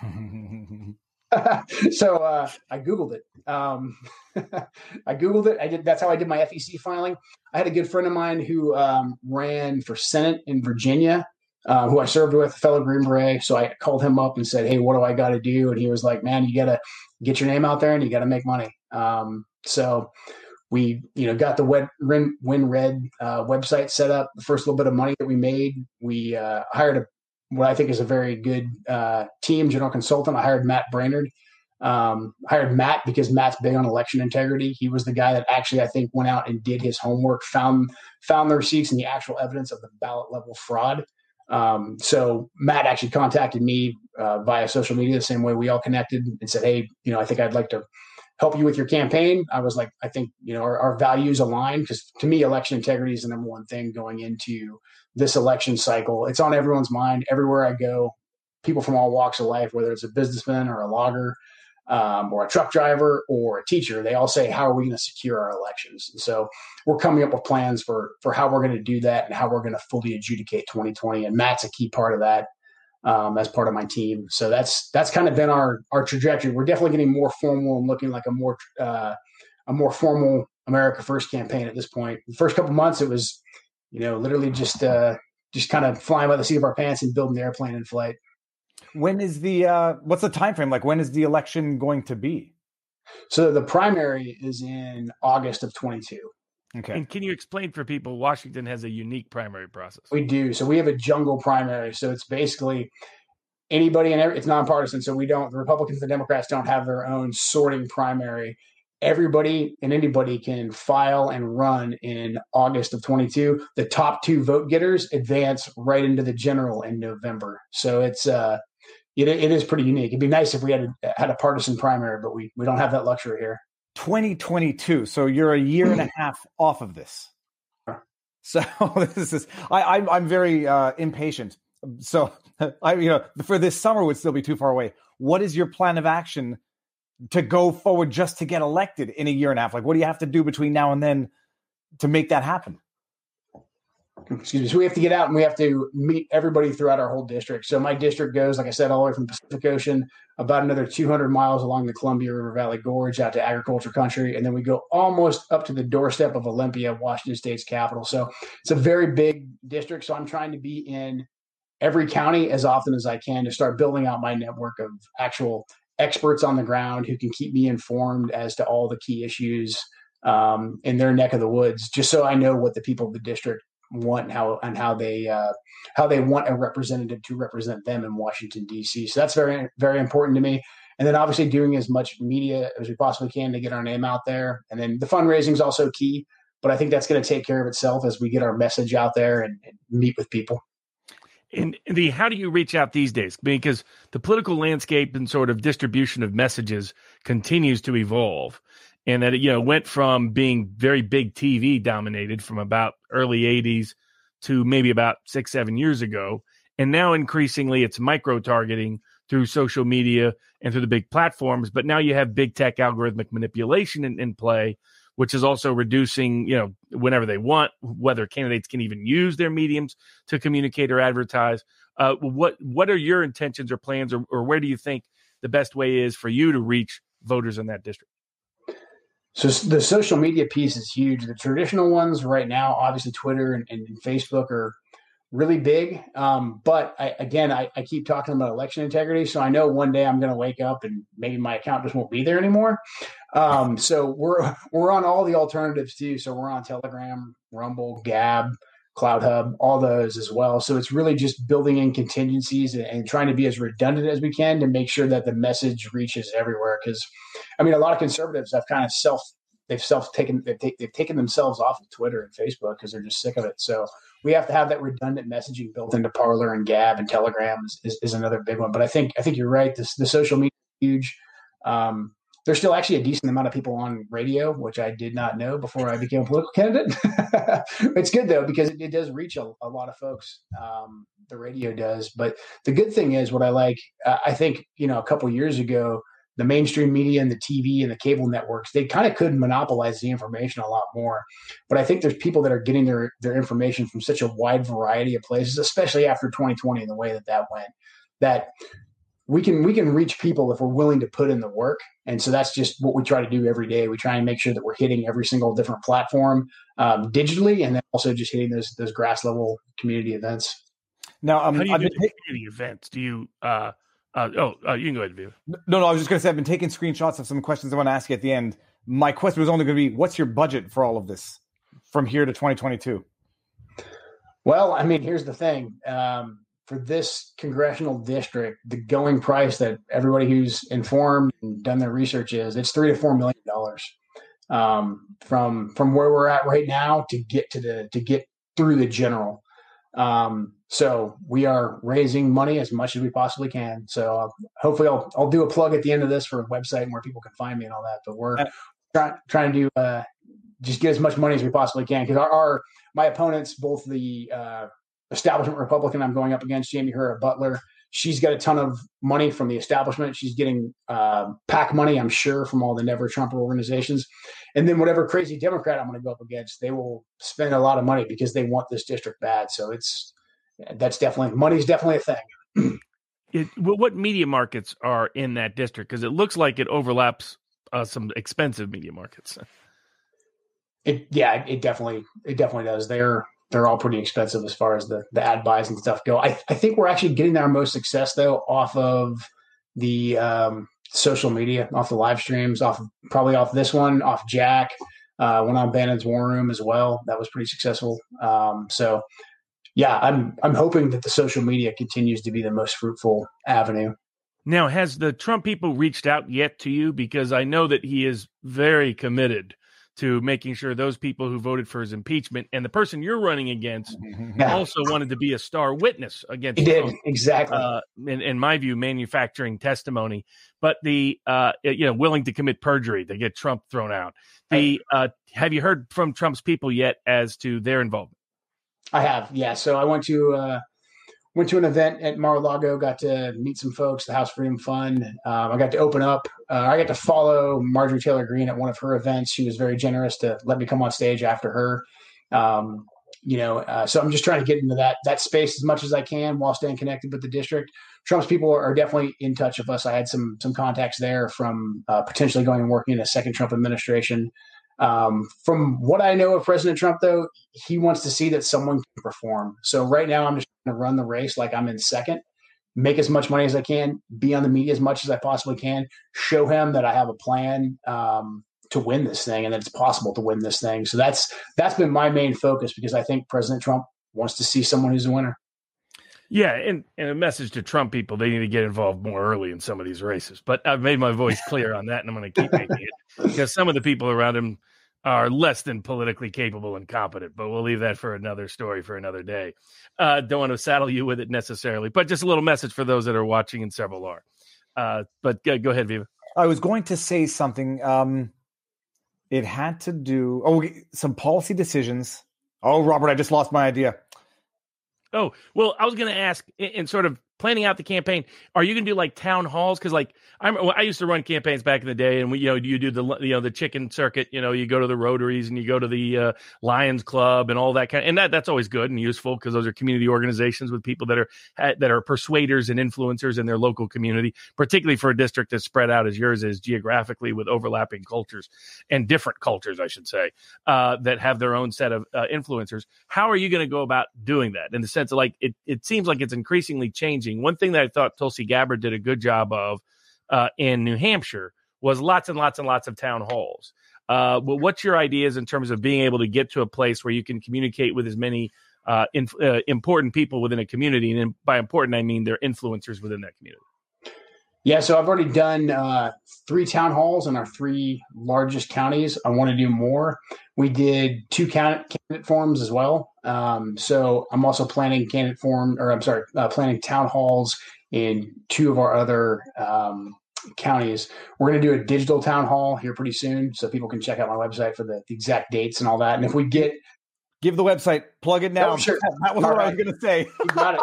Speaker 2: So I Googled it. I Googled it. That's how I did my FEC filing. I had a good friend of mine who ran for Senate in Virginia, who I served with, a fellow Green Beret. So I called him up and said, "Hey, what do I got to do?" And he was like, "Man, you got to get your name out there and you got to make money." So we, got the WinRed website set up. The first little bit of money that we made, we hired what I think is a very good team, general consultant. I hired Matt Brainerd. Hired Matt because Matt's big on election integrity. He was the guy that actually, I think, went out and did his homework, found the receipts and the actual evidence of the ballot level fraud. So Matt actually contacted me via social media, the same way we all connected, and said, "Hey, I think I'd like to help you with your campaign." I was like, I think, our values align, because to me, election integrity is the number one thing going into this election cycle. It's on everyone's mind. Everywhere I go, people from all walks of life, whether it's a businessman or a logger, or a truck driver or a teacher, they all say, "How are we going to secure our elections?" And so we're coming up with plans for how we're going to do that and how we're going to fully adjudicate 2020. And Matt's a key part of that as part of my team. So that's kind of been our trajectory. We're definitely getting more formal and looking like a more formal America First campaign at this point. The first couple months, it was, literally just kind of flying by the seat of our pants and building the airplane in flight.
Speaker 1: When is what's the time frame? When is the election going to be?
Speaker 2: So the primary is in August of 22.
Speaker 1: Okay.
Speaker 3: And can you explain for people, Washington has a unique primary process?
Speaker 2: We do. So we have a jungle primary. So it's basically anybody and it's nonpartisan. So the Republicans and the Democrats don't have their own sorting primary. Everybody and anybody can file and run in August of 22. The top 2 vote getters advance right into the general in November. So it is pretty unique. It'd be nice if we had a partisan primary, but we don't have that luxury here.
Speaker 1: 2022. So you're a year and a half off of this. So I'm very impatient. So for this summer would still be too far away. What is your plan of action to go forward just to get elected in a year and a half? Like, what do you have to do between now and then to make that happen?
Speaker 2: Excuse me. So we have to get out and we have to meet everybody throughout our whole district. So my district goes, like I said, all the way from the Pacific Ocean, about another 200 miles along the Columbia River Valley Gorge out to agriculture country. And then we go almost up to the doorstep of Olympia, Washington State's capital. So it's a very big district. So I'm trying to be in every county as often as I can to start building out my network of actual experts on the ground who can keep me informed as to all the key issues in their neck of the woods, just so I know what the people of the district want and how they want a representative to represent them in Washington, D.C. So that's very, very important to me. And then obviously doing as much media as we possibly can to get our name out there. And then the fundraising is also key, but I think that's going to take care of itself as we get our message out there and meet with people.
Speaker 3: And how do you reach out these days? Because the political landscape and sort of distribution of messages continues to evolve. And that, went from being very big TV dominated from about early 80s to maybe about 6-7 years ago. And now increasingly it's micro targeting through social media and through the big platforms. But now you have big tech algorithmic manipulation in play, which is also reducing, whenever they want, whether candidates can even use their mediums to communicate or advertise. What are your intentions or plans, or where do you think the best way is for you to reach voters in that district?
Speaker 2: So the social media piece is huge. The traditional ones right now, obviously Twitter and Facebook are really big. But I keep talking about election integrity. So I know one day I'm going to wake up and maybe my account just won't be there anymore. So we're on all the alternatives too. So we're on Telegram, Rumble, Gab, CloudHub, all those as well. So it's really just building in contingencies and trying to be as redundant as we can to make sure that the message reaches everywhere. Because a lot of conservatives have kind of they've taken themselves off of Twitter and Facebook because they're just sick of it. So we have to have that redundant messaging built into Parler and Gab, and Telegram is another big one. But I think you're right. The social media is huge. There's still actually a decent amount of people on radio, which I did not know before I became a political candidate. It's good though, because it does reach a lot of folks. The radio does. But the good thing is what I like, I think, a couple of years ago, the mainstream media and the TV and the cable networks, they kind of could monopolize the information a lot more. But I think there's people that are getting their information from such a wide variety of places, especially after 2020 and the way that went, that we can reach people if we're willing to put in the work. And so that's just what we try to do every day. We try and make sure that we're hitting every single different platform digitally, and then also just hitting those grass level community events.
Speaker 1: Now,
Speaker 3: how do you do the community events? Do you? You can go ahead, Viva.
Speaker 1: No, I was just going to say I've been taking screenshots of some questions I want to ask you at the end. My question was only going to be, what's your budget for all of this from here to 2022?
Speaker 2: Well, here's the thing. For this congressional district, the going price that everybody who's informed and done their research is, it's $3 to $4 million from where we're at right now to get through the general. So we are raising money as much as we possibly can. So hopefully I'll do a plug at the end of this for a website and where people can find me and all that. But we're trying to do just get as much money as we possibly can, because my opponents, both the establishment Republican I'm going up against, Jamie Herrera Butler, she's got a ton of money from the establishment. She's getting PAC money, I'm sure, from all the Never Trumper organizations. And then whatever crazy Democrat I'm going to go up against, they will spend a lot of money because they want this district bad. So money's definitely a thing.
Speaker 3: What media markets are in that district? Because it looks like it overlaps some expensive media markets.
Speaker 2: It definitely does. They're all pretty expensive as far as the ad buys and stuff go. I think we're actually getting our most success though off of the social media, off the live streams, probably off this one, off Jack, went on Bannon's War Room as well. That was pretty successful. So yeah, I'm hoping that the social media continues to be the most fruitful avenue.
Speaker 3: Now, has the Trump people reached out yet to you? Because I know that he is very committed to making sure those people who voted for his impeachment and the person you're running against also wanted to be a star witness against
Speaker 2: He did,
Speaker 3: Trump.
Speaker 2: exactly.
Speaker 3: In my view, manufacturing testimony, but willing to commit perjury to get Trump thrown out. Have you heard from Trump's people yet as to their involvement?
Speaker 2: I have, yeah. So I went to an event at Mar-a-Lago, got to meet some folks, the House Freedom Fund. I got to open up. I got to follow Marjorie Taylor Greene at one of her events. She was very generous to let me come on stage after her. So I'm just trying to get into that space as much as I can while staying connected with the district. Trump's people are definitely in touch with us. I had some contacts there from potentially going and working in a second Trump administration. From what I know of President Trump, though, he wants to see that someone can perform. So right now I'm just going to run the race like I'm in second, make as much money as I can, be on the media as much as I possibly can, show him that I have a plan to win this thing and that it's possible to win this thing. So that's been my main focus, because I think President Trump wants to see someone who's a winner.
Speaker 3: Yeah, and a message to Trump people, they need to get involved more early in some of these races. But I've made my voice clear on that, and I'm going to keep making it, because some of the people around him are less than politically capable and competent. But we'll leave that for another story for another day. Don't want to saddle you with it necessarily, but just a little message for those that are watching, and several are. But go ahead, Viva.
Speaker 1: I was going to say something. It had to do some policy decisions. Oh, Robert, I just lost my idea.
Speaker 3: Oh, well, I was going to ask, in sort of planning out the campaign, are you going to do like town halls? Because I used to run campaigns back in the day, and you do the chicken circuit. You go to the Rotaries and you go to the Lions Club and all that kind, and that's always good and useful, because those are community organizations with people that are persuaders and influencers in their local community, particularly for a district that's spread out as yours is geographically, with overlapping cultures and different cultures, I should say, that have their own set of influencers. How are you going to go about doing that, in the sense of it seems like it's increasingly changing? One thing that I thought Tulsi Gabbard did a good job of in New Hampshire was lots and lots and lots of town halls. But what's your ideas in terms of being able to get to a place where you can communicate with as many important people within a community? And by important, I mean they're influencers within that community.
Speaker 2: Yeah, so I've already done 3 town halls in our 3 largest counties. I want to do more. We did 2 candidate forums as well. So I'm also planning planning town halls in 2 of our other counties. We're going to do a digital town hall here pretty soon, so people can check out my website for the exact dates and all that. And if we get...
Speaker 1: Give the website, plug it now.
Speaker 2: Oh, sure.
Speaker 1: That was what I was going to say.
Speaker 2: You got it.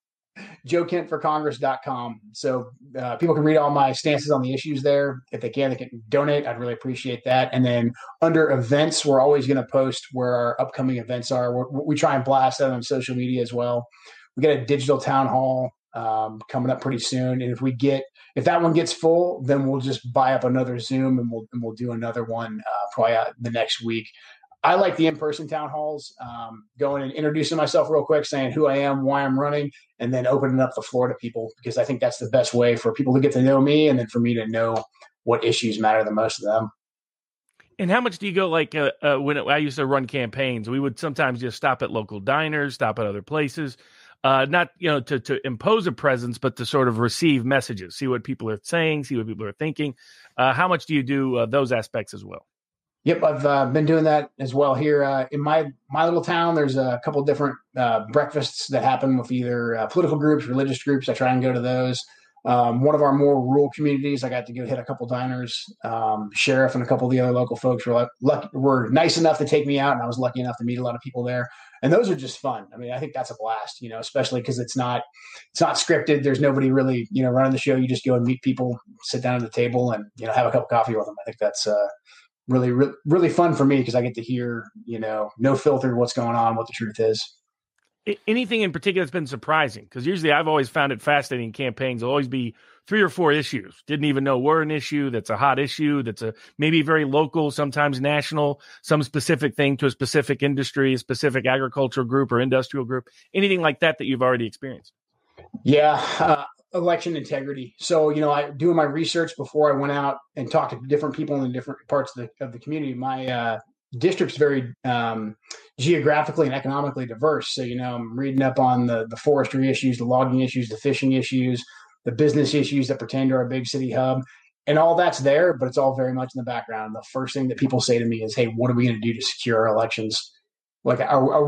Speaker 2: JoeKentForCongress.com. So people can read all my stances on the issues there. If they can donate. I'd really appreciate that. And then under events, we're always going to post where our upcoming events are. We try and blast that on social media as well. We got a digital town hall coming up pretty soon. And if that one gets full, then we'll just buy up another Zoom and we'll do another one probably the next week. I like the in-person town halls, going and introducing myself real quick, saying who I am, why I'm running, and then opening up the floor to people, because I think that's the best way for people to get to know me, and then for me to know what issues matter the most to them.
Speaker 3: And how much do you go, when I used to run campaigns, we would sometimes just stop at local diners, stop at other places, not, to impose a presence, but to sort of receive messages, see what people are saying, see what people are thinking. How much do you do those aspects as well?
Speaker 2: Yep, I've been doing that as well here in my little town. There's a couple different breakfasts that happen with either political groups, religious groups. I try and go to those. One of our more rural communities, I got to go hit a couple diners. Sheriff and a couple of the other local folks were nice enough to take me out, and I was lucky enough to meet a lot of people there. And those are just fun. I mean, I think that's a blast, especially because it's not scripted. There's nobody really, running the show. You just go and meet people, sit down at the table, and have a cup of coffee with them. I think that's really, really, really fun for me, because I get to hear, no filter what's going on, what the truth is.
Speaker 3: Anything in particular that's been surprising? Because usually I've always found it fascinating. Campaigns will always be 3 or 4 issues. Didn't even know were an issue. That's a hot issue. That's maybe very local, sometimes national, some specific thing to a specific industry, a specific agricultural group or industrial group. Anything like that you've already experienced?
Speaker 2: Yeah. Election integrity. So, I doing my research before I went out and talked to different people in different parts of the community. My district's very geographically and economically diverse. So, I'm reading up on the forestry issues, the logging issues, the fishing issues, the business issues that pertain to our big city hub. And all that's there, but it's all very much in the background. The first thing that people say to me is, hey, what are we going to do to secure our elections? Like,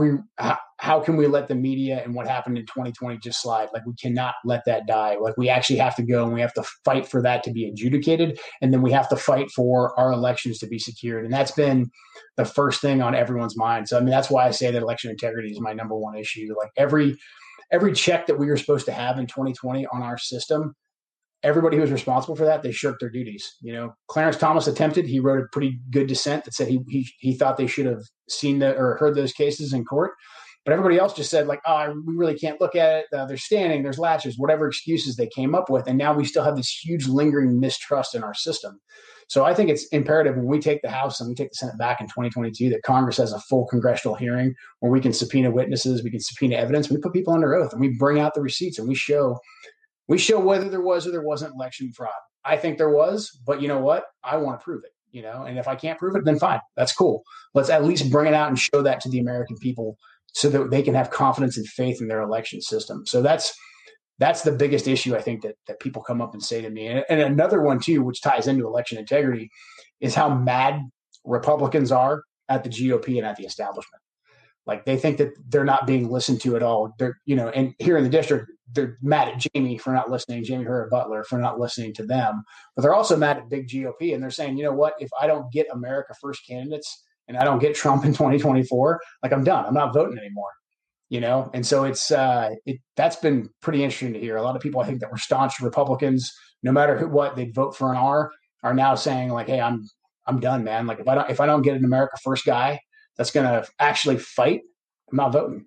Speaker 2: how can we let the media and what happened in 2020 just slide? Like, we cannot let that die. Like, we actually have to go and we have to fight for that to be adjudicated. And then we have to fight for our elections to be secured. And that's been the first thing on everyone's mind. So, that's why I say that election integrity is my number one issue. Like, every check that we were supposed to have in 2020 on our system, everybody who was responsible for that, they shirked their duties. Clarence Thomas attempted. He wrote a pretty good dissent that said he thought they should have seen or heard those cases in court. But everybody else just said, like, we really can't look at it. There's standing, there's latches, whatever excuses they came up with. And now we still have this huge lingering mistrust in our system. So I think it's imperative when we take the House and we take the Senate back in 2022 that Congress has a full congressional hearing where we can subpoena witnesses, we can subpoena evidence, we put people under oath, and we bring out the receipts and we show whether there was or there wasn't election fraud. I think there was, but you know what? I want to prove it, and if I can't prove it, then fine. That's cool. Let's at least bring it out and show that to the American people so that they can have confidence and faith in their election system. So that's the biggest issue, I think, that people come up and say to me. And another one, too, which ties into election integrity, is how mad Republicans are at the GOP and at the establishment. Like, they think that they're not being listened to at all. They're, and here in the district, they're mad at Jamie for not listening, Jamie Herrera Butler for not listening to them. But they're also mad at big GOP. And they're saying, you know what, if I don't get America First candidates and I don't get Trump in 2024, like, I'm done. I'm not voting anymore. And so that's been pretty interesting to hear. A lot of people, I think, that were staunch Republicans, no matter what, they'd vote for an R, are now saying, like, hey, I'm done, man. Like, if I don't get an America First guy that's going to actually fight, I'm not voting.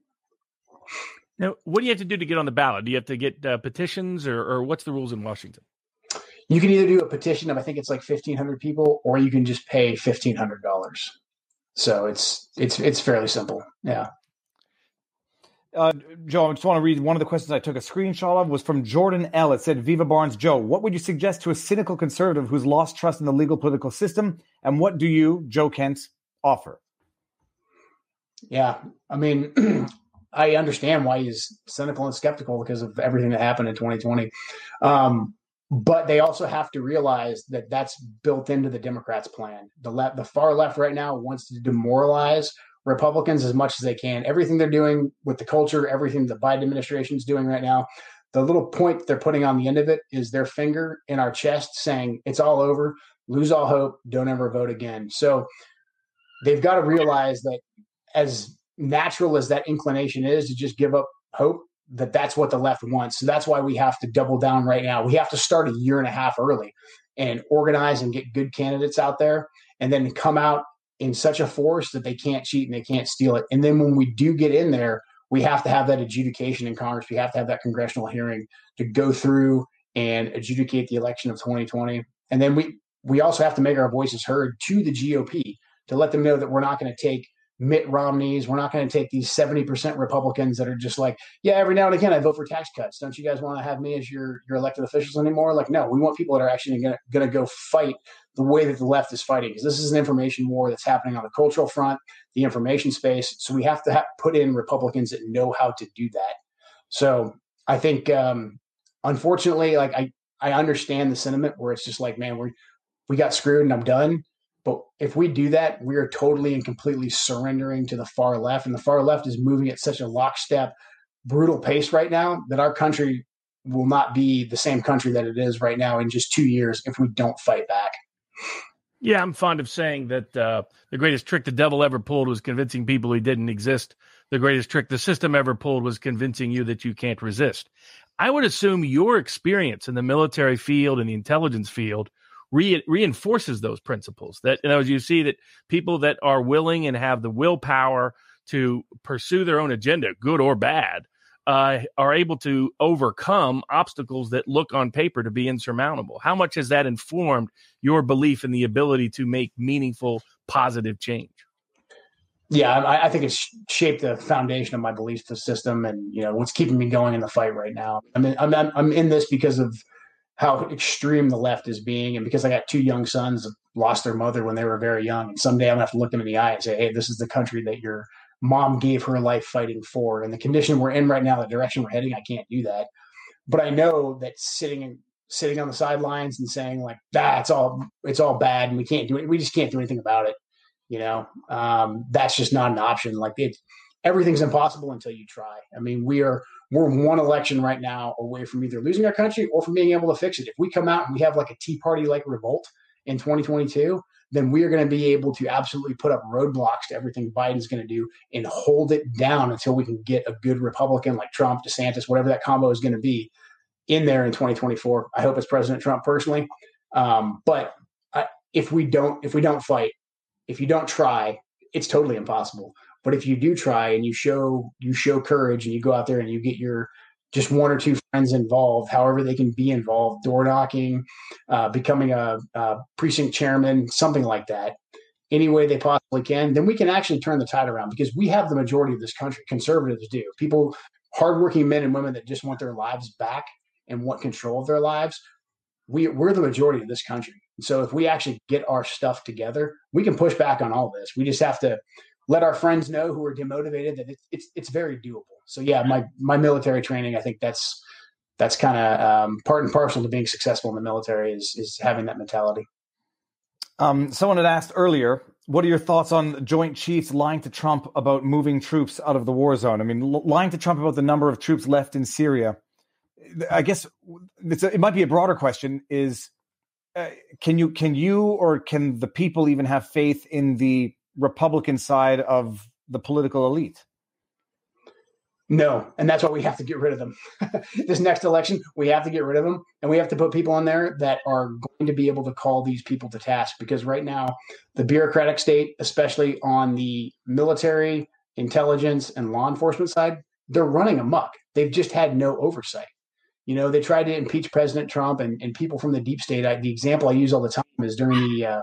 Speaker 3: Now, what do you have to do to get on the ballot? Do you have to get petitions, or what's the rules in Washington?
Speaker 2: You can either do a petition of, I think it's like 1,500 people, or you can just pay $1,500. So it's fairly simple. Yeah.
Speaker 1: Joe, I just want to read one of the questions I took a screenshot of was from Jordan L. It said, Viva Barnes, Joe, what would you suggest to a cynical conservative who's lost trust in the legal political system? And what do you, Joe Kent, offer?
Speaker 2: Yeah. I understand why he's cynical and skeptical because of everything that happened in 2020. But they also have to realize that that's built into the Democrats' plan. The far left right now wants to demoralize Republicans as much as they can. Everything they're doing with the culture, everything the Biden administration is doing right now, the little point they're putting on the end of it is their finger in our chest saying, it's all over, lose all hope, don't ever vote again. So they've got to realize that, as natural as that inclination is to just give up hope, that's what the left wants. So that's why we have to double down right now. We have to start a year and a half early and organize and get good candidates out there, and then come out in such a force that they can't cheat and they can't steal it. And then when we do get in there, we have to have that adjudication in Congress. We have to have that congressional hearing to go through and adjudicate the election of 2020. And then we also have to make our voices heard to the GOP to let them know that we're not going to take Mitt Romneys. We're not going to take these 70% Republicans that are just like, yeah, every now and again I vote for tax cuts. Don't you guys want to have me as your elected officials anymore? Like, no, we want people that are actually going to go fight the way that the left is fighting, because this is an information war that's happening on the cultural front, the information space. So we have to put in Republicans that know how to do that. So I think, unfortunately, like I understand the sentiment where it's just like, man, we got screwed and I'm done. But if we do that, we are totally and completely surrendering to the far left. And the far left is moving at such a lockstep, brutal pace right now that our country will not be the same country that it is right now in just 2 years if we don't fight back.
Speaker 3: Yeah, I'm fond of saying that the greatest trick the devil ever pulled was convincing people he didn't exist. The greatest trick the system ever pulled was convincing you that you can't resist. I would assume your experience in the military field and the intelligence field reinforces those principles. That, as you see that people that are willing and have the willpower to pursue their own agenda, good or bad, are able to overcome obstacles that look on paper to be insurmountable. How much has that informed your belief in the ability to make meaningful, positive change?
Speaker 2: Yeah, I think it's shaped the foundation of my belief system, and what's keeping me going in the fight right now. I mean, I'm in this because of how extreme the left is being. And because I got two young sons that lost their mother when they were very young, and someday I'm gonna have to look them in the eye and say, hey, this is the country that your mom gave her life fighting for. And the condition we're in right now, the direction we're heading, I can't do that. But I know that sitting on the sidelines and saying like, it's all bad and we can't do it. We just can't do anything about it. That's just not an option. Like everything's impossible until you try. I mean, we're one election right now away from either losing our country or from being able to fix it. If we come out and we have like a Tea Party like revolt in 2022, then we are going to be able to absolutely put up roadblocks to everything Biden's going to do and hold it down until we can get a good Republican like Trump, DeSantis, whatever that combo is going to be in there in 2024. I hope it's President Trump personally. But if we don't fight, if you don't try, it's totally impossible. But if you do try and you show courage and you go out there and you get your just one or two friends involved, however they can be involved, door knocking, becoming a precinct chairman, something like that, any way they possibly can, then we can actually turn the tide around because we have the majority of this country. Conservatives do. People, hardworking men and women that just want their lives back and want control of their lives. We're the majority of this country. So if we actually get our stuff together, we can push back on all this. We just have to let our friends know who are demotivated that it's very doable. So yeah, my military training, I think that's kind of part and parcel to being successful in the military is having that mentality.
Speaker 1: Someone had asked earlier, what are your thoughts on Joint Chiefs lying to Trump about moving troops out of the war zone? I mean, lying to Trump about the number of troops left in Syria. I guess it might be a broader question is, can you or can the people even have faith in the Republican side of the political elite?
Speaker 2: No, and that's why we have to get rid of them. This next election, we have to get rid of them, and we have to put people in there that are going to be able to call these people to task. Because right now, the bureaucratic state, especially on the military, intelligence, and law enforcement side, they're running amok. They've just had no oversight. They tried to impeach President Trump and people from the deep state. The example I use all the time is during the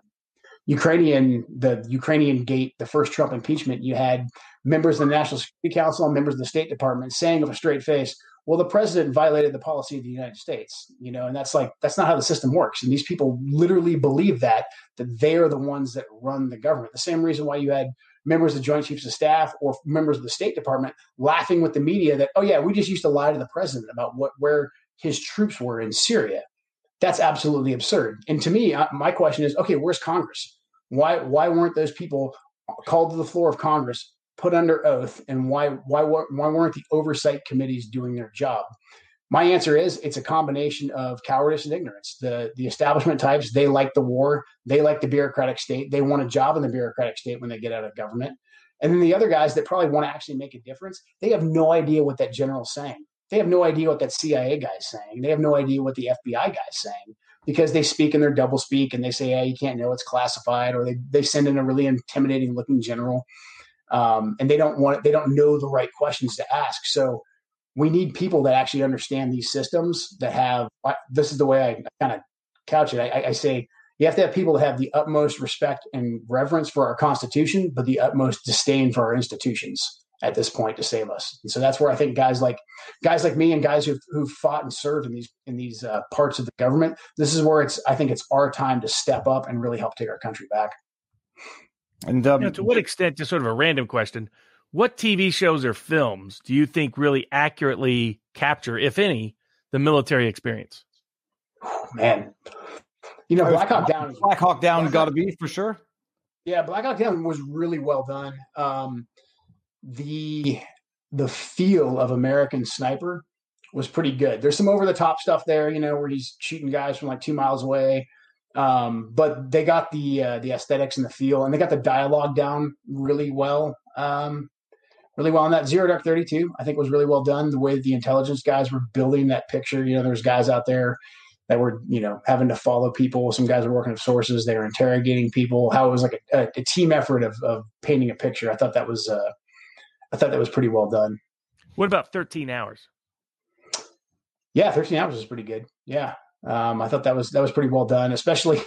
Speaker 2: Ukrainian gate, the first Trump impeachment. You had members of the National Security Council and members of the State Department saying with a straight face, well, the president violated the policy of the United States, and that's not how the system works. And these people literally believe that they are the ones that run the government. The same reason why you had members of the Joint Chiefs of Staff or members of the State Department laughing with the media that, oh yeah, we just used to lie to the president about where his troops were in Syria. That's absolutely absurd. And to me, my question is, okay, where's Congress? Why weren't those people called to the floor of Congress, put under oath, and why weren't the oversight committees doing their job? My answer is it's a combination of cowardice and ignorance. The establishment types, they like the war. They like the bureaucratic state. They want a job in the bureaucratic state when they get out of government. And then the other guys that probably want to actually make a difference, they have no idea what that general's saying. They have no idea what that CIA guy's saying. They have no idea what the FBI guy's saying because they speak in their double speak and they say, hey, you can't know it's classified, or they send in a really intimidating looking general. And they don't know the right questions to ask. So we need people that actually understand these systems that have, this is the way I kind of couch it. I say you have to have people that have the utmost respect and reverence for our Constitution, but the utmost disdain for our institutions at this point to save us. And so that's where I think guys like me and guys who've fought and served in these parts of the government, this is where I think it's our time to step up and really help take our country back.
Speaker 3: And to what extent, just sort of a random question, what TV shows or films do you think really accurately capture, if any, the military experience?
Speaker 2: Man, Black Hawk Down
Speaker 1: got to be for sure.
Speaker 2: Yeah, Black Hawk Down was really well done. The feel of American Sniper was pretty good. There's some over the top stuff there, where he's shooting guys from like 2 miles away. But they got the aesthetics and the feel, and they got the dialogue down really well. And that Zero Dark 32, I think, was really well done. The way that the intelligence guys were building that picture, there's guys out there that were, having to follow people. Some guys were working with sources. They were interrogating people. How it was like a team effort of painting a picture. I thought that was pretty well done.
Speaker 3: What about 13 Hours?
Speaker 2: Yeah, 13 Hours was pretty good. Yeah. I thought that was pretty well done, especially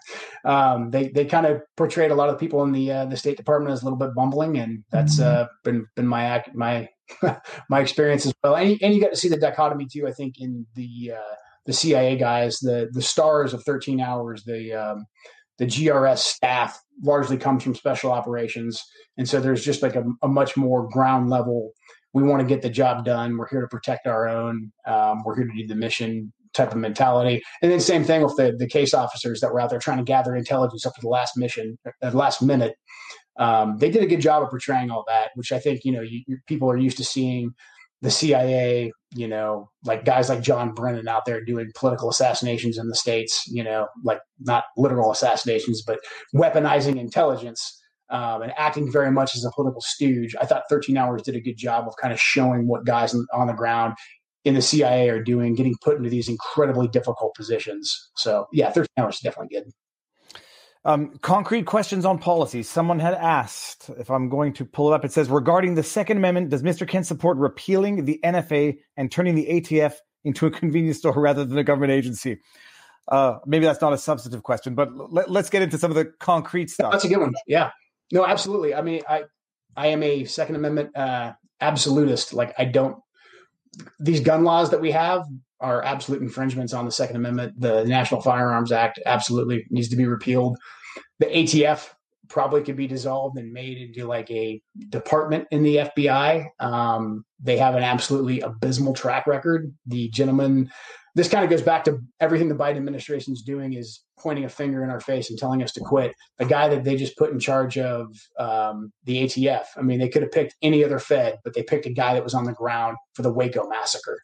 Speaker 2: they kind of portrayed a lot of people in the State Department as a little bit bumbling, and that's been my my experience as well. And you got to see the dichotomy too, I think, in the the CIA guys, the stars of 13 Hours, the GRS staff largely comes from special operations. And so there's just like a much more ground level. We want to get the job done. We're here to protect our own. We're here to do the mission type of mentality. And then same thing with the case officers that were out there trying to gather intelligence up to the last minute. They did a good job of portraying all that, which I think, people are used to seeing the CIA, like guys like John Brennan out there doing political assassinations in the States, like not literal assassinations, but weaponizing intelligence and acting very much as a political stooge. I thought 13 Hours did a good job of kind of showing what guys on the ground in the CIA are doing, getting put into these incredibly difficult positions. So yeah, 13 Hours is definitely good.
Speaker 1: Concrete questions on policy. Someone had asked, if I'm going to pull it up, it says, regarding the Second Amendment, does Mr. Kent support repealing the NFA and turning the ATF into a convenience store rather than a government agency? Maybe that's not a substantive question, but let's get into some of the concrete stuff.
Speaker 2: That's a good one. Yeah. No, absolutely. I mean, I am a Second Amendment absolutist. Like, these gun laws that we have are absolute infringements on the Second Amendment. The National Firearms Act absolutely needs to be repealed. The ATF probably could be dissolved and made into like a department in the FBI. They have an absolutely abysmal track record. The gentleman, this kind of goes back to everything the Biden administration is doing is pointing a finger in our face and telling us to quit. The guy that they just put in charge of the ATF, I mean, they could have picked any other Fed, but they picked a guy that was on the ground for the Waco massacre.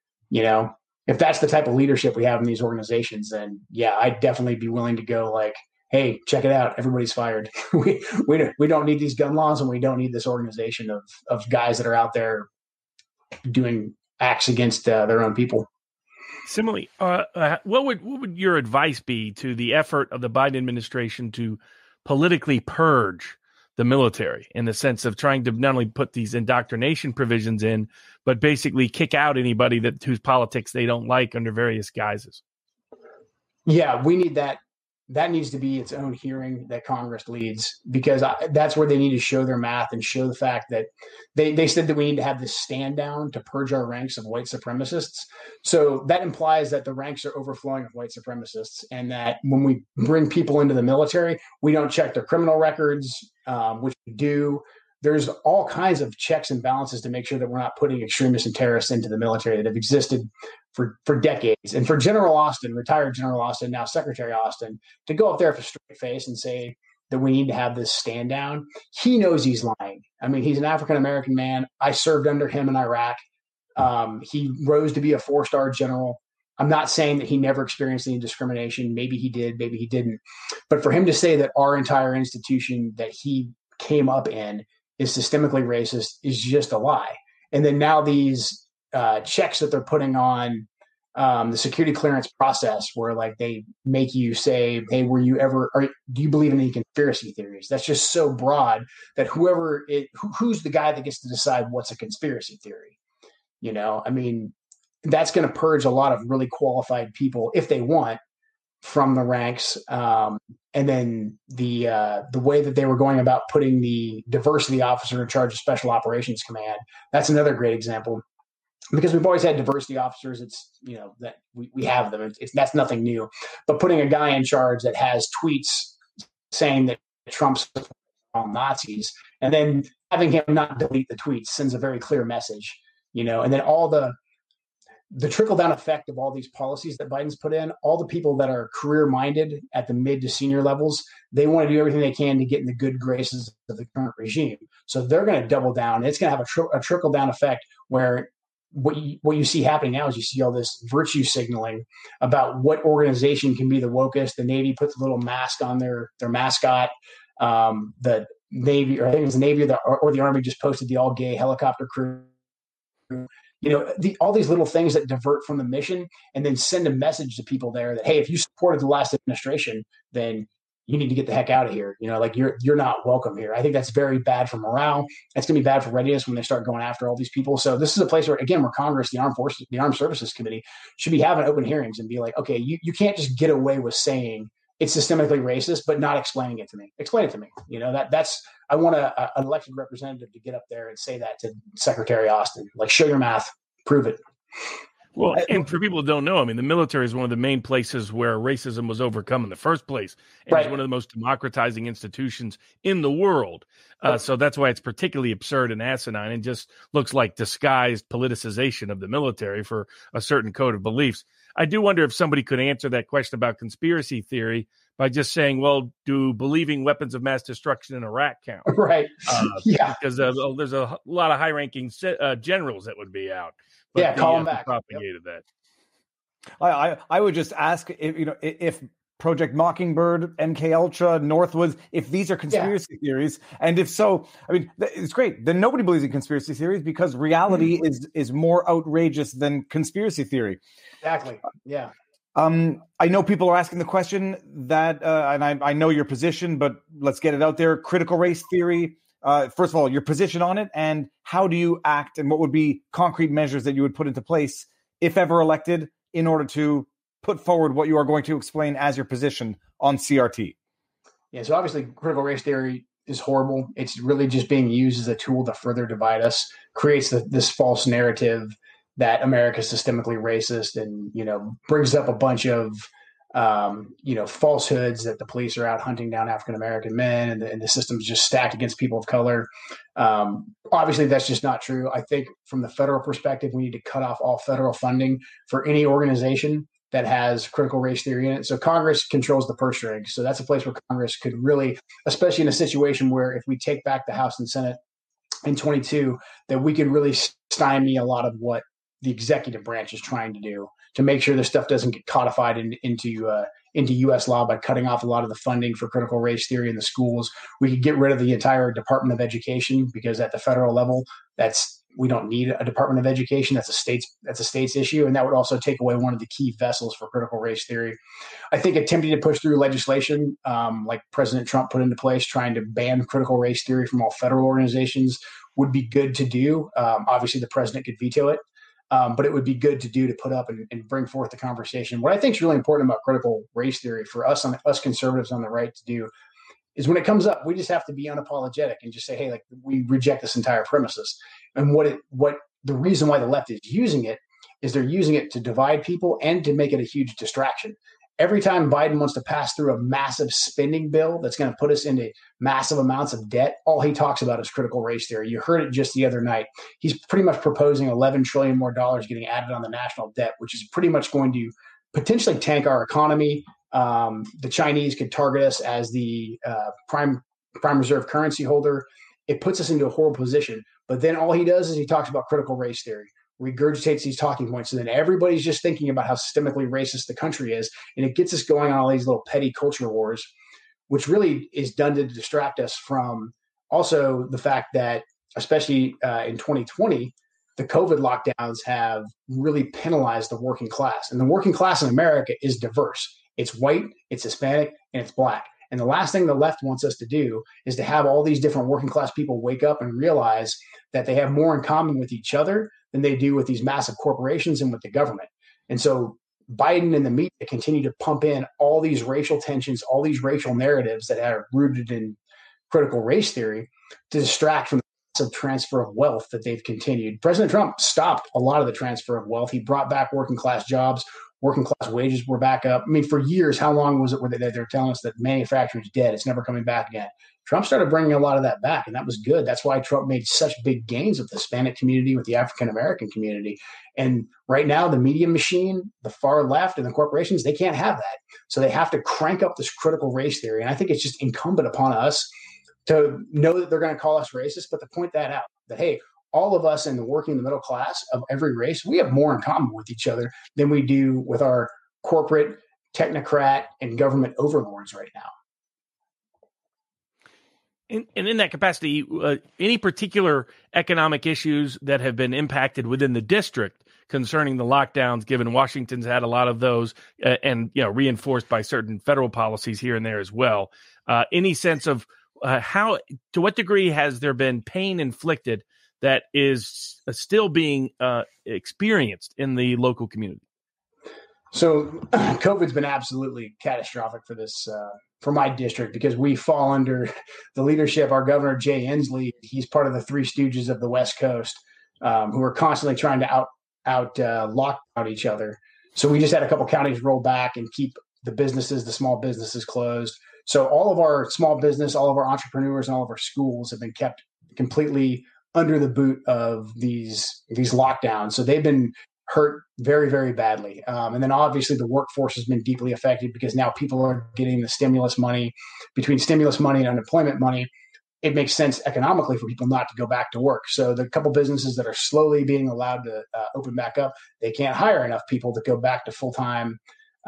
Speaker 2: If that's the type of leadership we have in these organizations, then yeah, I'd definitely be willing to go like, hey, check it out. Everybody's fired. we don't need these gun laws, and we don't need this organization of guys that are out there doing acts against their own people.
Speaker 3: Similarly, what would your advice be to the effort of the Biden administration to politically purge the military, in the sense of trying to not only put these indoctrination provisions in, but basically kick out anybody whose politics they don't like under various guises?
Speaker 2: Yeah, we need that. That needs to be its own hearing that Congress leads, because that's where they need to show their math and show the fact that they said that we need to have this stand down to purge our ranks of white supremacists. So that implies that the ranks are overflowing with white supremacists, and that when we bring people into the military, we don't check their criminal records, which we do. There's all kinds of checks and balances to make sure that we're not putting extremists and terrorists into the military that have existed for decades. And for General Austin, retired General Austin, now Secretary Austin, to go up there with a straight face and say that we need to have this stand down, he knows he's lying. I mean, he's an African-American man. I served under him in Iraq. He rose to be a 4-star general. I'm not saying that he never experienced any discrimination. Maybe he did, maybe he didn't. But for him to say that our entire institution that he came up in is systemically racist is just a lie. And then now these checks that they're putting on the security clearance process, where like they make you say, hey, do you believe in any conspiracy theories? That's just so broad that who's the guy that gets to decide what's a conspiracy theory? I mean, that's going to purge a lot of really qualified people, if they want, from the ranks. And then the way that they were going about putting the diversity officer in charge of Special Operations Command, that's another great example, because we've always had diversity officers. It's, that we have them. That's nothing new. But putting a guy in charge that has tweets saying that Trump's all Nazis, and then having him not delete the tweets sends a very clear message, and then all the trickle-down effect of all these policies that Biden's put in, all the people that are career-minded at the mid to senior levels, they want to do everything they can to get in the good graces of the current regime. So they're going to double down. It's going to have a trickle-down effect where what you see happening now is you see all this virtue signaling about what organization can be the wokest. The Navy puts a little mask on their mascot. The Navy, or I think it was the Navy or the Army, just posted the all-gay helicopter crew. All these little things that divert from the mission, and then send a message to people there that, hey, if you supported the last administration, then you need to get the heck out of here. You're not welcome here. I think that's very bad for morale. That's going to be bad for readiness when they start going after all these people. So this is a place where, again, where Congress, the Armed Forces, the Armed Services Committee should be having open hearings and be like, okay, you can't just get away with saying it's systemically racist, but not explaining it to me. Explain it to me. I want an elected representative to get up there and say that to Secretary Austin. Like, show your math, prove it.
Speaker 3: Well, and for people who don't know, I mean, the military is one of the main places where racism was overcome in the first place. And
Speaker 2: Right.
Speaker 3: It's one of the most democratizing institutions in the world. So that's why it's particularly absurd and asinine and just looks like disguised politicization of the military for a certain code of beliefs. I do wonder if somebody could answer that question about conspiracy theory by just saying, well, do believing weapons of mass destruction in Iraq count?
Speaker 2: Right. Yeah.
Speaker 3: Because there's a lot of high-ranking generals that would be out. But
Speaker 2: Yeah, call them back.
Speaker 3: Propagated that.
Speaker 1: I would just ask if Project Mockingbird, MK Ultra, Northwoods, if these are conspiracy theories, and if so, I mean, it's great. Then nobody believes in conspiracy theories because reality is more outrageous than conspiracy theory.
Speaker 2: Exactly. Yeah.
Speaker 1: I know people are asking the question that, and I know your position, but let's get it out there. Critical race theory. First of all, your position on it, and how do you act, and what would be concrete measures that you would put into place if ever elected in order to put forward what you are going to explain as your position on CRT?
Speaker 2: Yeah, so obviously critical race theory is horrible. It's really just being used as a tool to further divide us, creates this false narrative that America is systemically racist and, brings up a bunch of, falsehoods that the police are out hunting down African-American men and the system's just stacked against people of color. Obviously, that's just not true. I think from the federal perspective, we need to cut off all federal funding for any organization that has critical race theory in it. So Congress controls the purse strings. So that's a place where Congress could really, especially in a situation where if we take back the House and Senate in 22, that we could really stymie a lot of what the executive branch is trying to do to make sure this stuff doesn't get codified into U.S. law by cutting off a lot of the funding for critical race theory in the schools. We could get rid of the entire Department of Education because at the federal level, we don't need a Department of Education. That's a state's issue, and that would also take away one of the key vessels for critical race theory. I think attempting to push through legislation like President Trump put into place, trying to ban critical race theory from all federal organizations, would be good to do. Obviously, the president could veto it. But it would be good to do to put up and bring forth the conversation. What I think is really important about critical race theory for us conservatives on the right to do is when it comes up, we just have to be unapologetic and just say, hey, like we reject this entire premises. And what the reason why the left is using it is they're using it to divide people and to make it a huge distraction. Every time Biden wants to pass through a massive spending bill that's going to put us into massive amounts of debt, all he talks about is critical race theory. You heard it just the other night. He's pretty much proposing $11 trillion more getting added on the national debt, which is pretty much going to potentially tank our economy. The Chinese could target us as the prime reserve currency holder. It puts us into a horrible position. But then all he does is he talks about critical race theory, regurgitates these talking points, and then everybody's just thinking about how systemically racist the country is, and it gets us going on all these little petty culture wars, which really is done to distract us from also the fact that, especially in 2020, the COVID lockdowns have really penalized the working class, and the working class in America is diverse. It's white, it's Hispanic, and it's Black. And the last thing the left wants us to do is to have all these different working class people wake up and realize that they have more in common with each other than they do with these massive corporations and with the government. And so Biden and the media continue to pump in all these racial tensions, all these racial narratives that are rooted in critical race theory to distract from the massive transfer of wealth that they've continued. President Trump stopped a lot of the transfer of wealth. He brought back working class jobs. Working class wages were back up. I mean, for years, how long was it where they're telling us that manufacturing is dead? It's never coming back again. Trump started bringing a lot of that back, and that was good. That's why Trump made such big gains with the Hispanic community, with the African-American community. And right now, the media machine, the far left, and the corporations, they can't have that. So they have to crank up this critical race theory. And I think it's just incumbent upon us to know that they're going to call us racist, but to point that out, that, hey, all of us in the working middle class of every race, we have more in common with each other than we do with our corporate, technocrat, and government overlords right now.
Speaker 3: And in that capacity, any particular economic issues that have been impacted within the district concerning the lockdowns, given Washington's had a lot of those and reinforced by certain federal policies here and there as well. Any sense of to what degree has there been pain inflicted that is still being experienced in the local community?
Speaker 2: So COVID's been absolutely catastrophic for this, for my district, because we fall under the leadership, our governor, Jay Inslee. He's part of the Three Stooges of the West Coast, who are constantly trying to lock out each other. So we just had a couple counties roll back and keep the small businesses closed. So all of our small business, all of our entrepreneurs, and all of our schools have been kept completely under the boot of these lockdowns. So they've been hurt very, very badly. And then obviously the workforce has been deeply affected because now people are getting the stimulus money. Between stimulus money and unemployment money, it makes sense economically for people not to go back to work. So the couple businesses that are slowly being allowed to open back up, they can't hire enough people to go back to full-time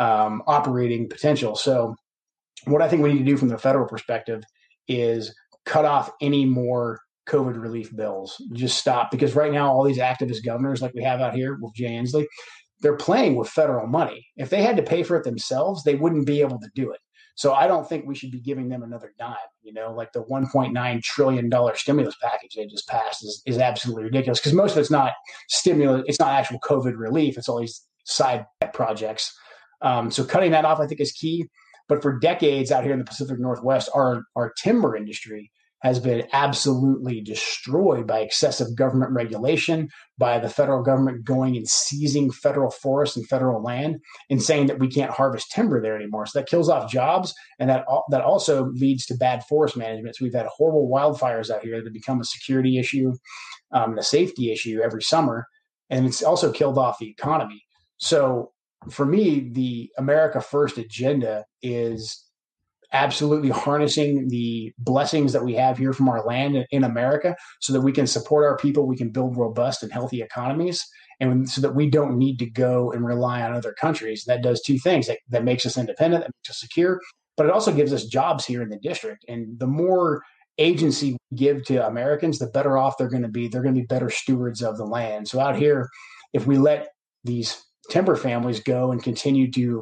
Speaker 2: operating potential. So what I think we need to do from the federal perspective is cut off any more COVID relief bills. Just stop, because right now all these activist governors like we have out here with Jay Inslee, they're playing with federal money. If they had to pay for it themselves, they wouldn't be able to do it. So I don't think we should be giving them another dime. Like the $1.9 trillion stimulus package they just passed is absolutely ridiculous, because most of it's not stimulus. It's not actual COVID relief. It's all these side projects. So cutting that off, I think, is key. But for decades out here in the Pacific Northwest, our timber industry has been absolutely destroyed by excessive government regulation, by the federal government going and seizing federal forests and federal land and saying that we can't harvest timber there anymore. So that kills off jobs, and that also leads to bad forest management. So we've had horrible wildfires out here that become a security issue, and a safety issue every summer, and it's also killed off the economy. So for me, the America First agenda is absolutely harnessing the blessings that we have here from our land in America so that we can support our people, we can build robust and healthy economies, and so that we don't need to go and rely on other countries. That does two things. That makes us independent, that makes us secure, but it also gives us jobs here in the district. And the more agency we give to Americans, the better off they're going to be. They're going to be better stewards of the land. So out here, if we let these timber families go and continue to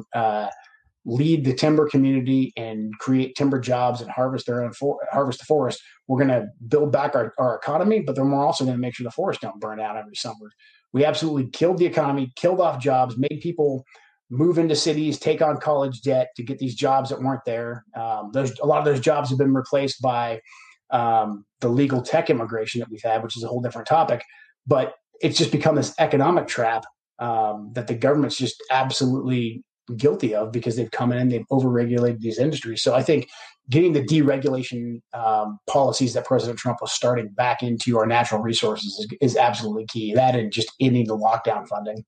Speaker 2: lead the timber community and create timber jobs and harvest the forest, we're going to build back our economy, but then we're also going to make sure the forests don't burn out every summer. We absolutely killed the economy, killed off jobs, made people move into cities, take on college debt to get these jobs that weren't there. A lot of those jobs have been replaced by the legal tech immigration that we've had, which is a whole different topic. But it's just become this economic trap that the government's just absolutely guilty of, because they've come in and they've overregulated these industries. So I think getting the deregulation policies that President Trump was starting back into our natural resources is absolutely key. That and just ending the lockdown funding.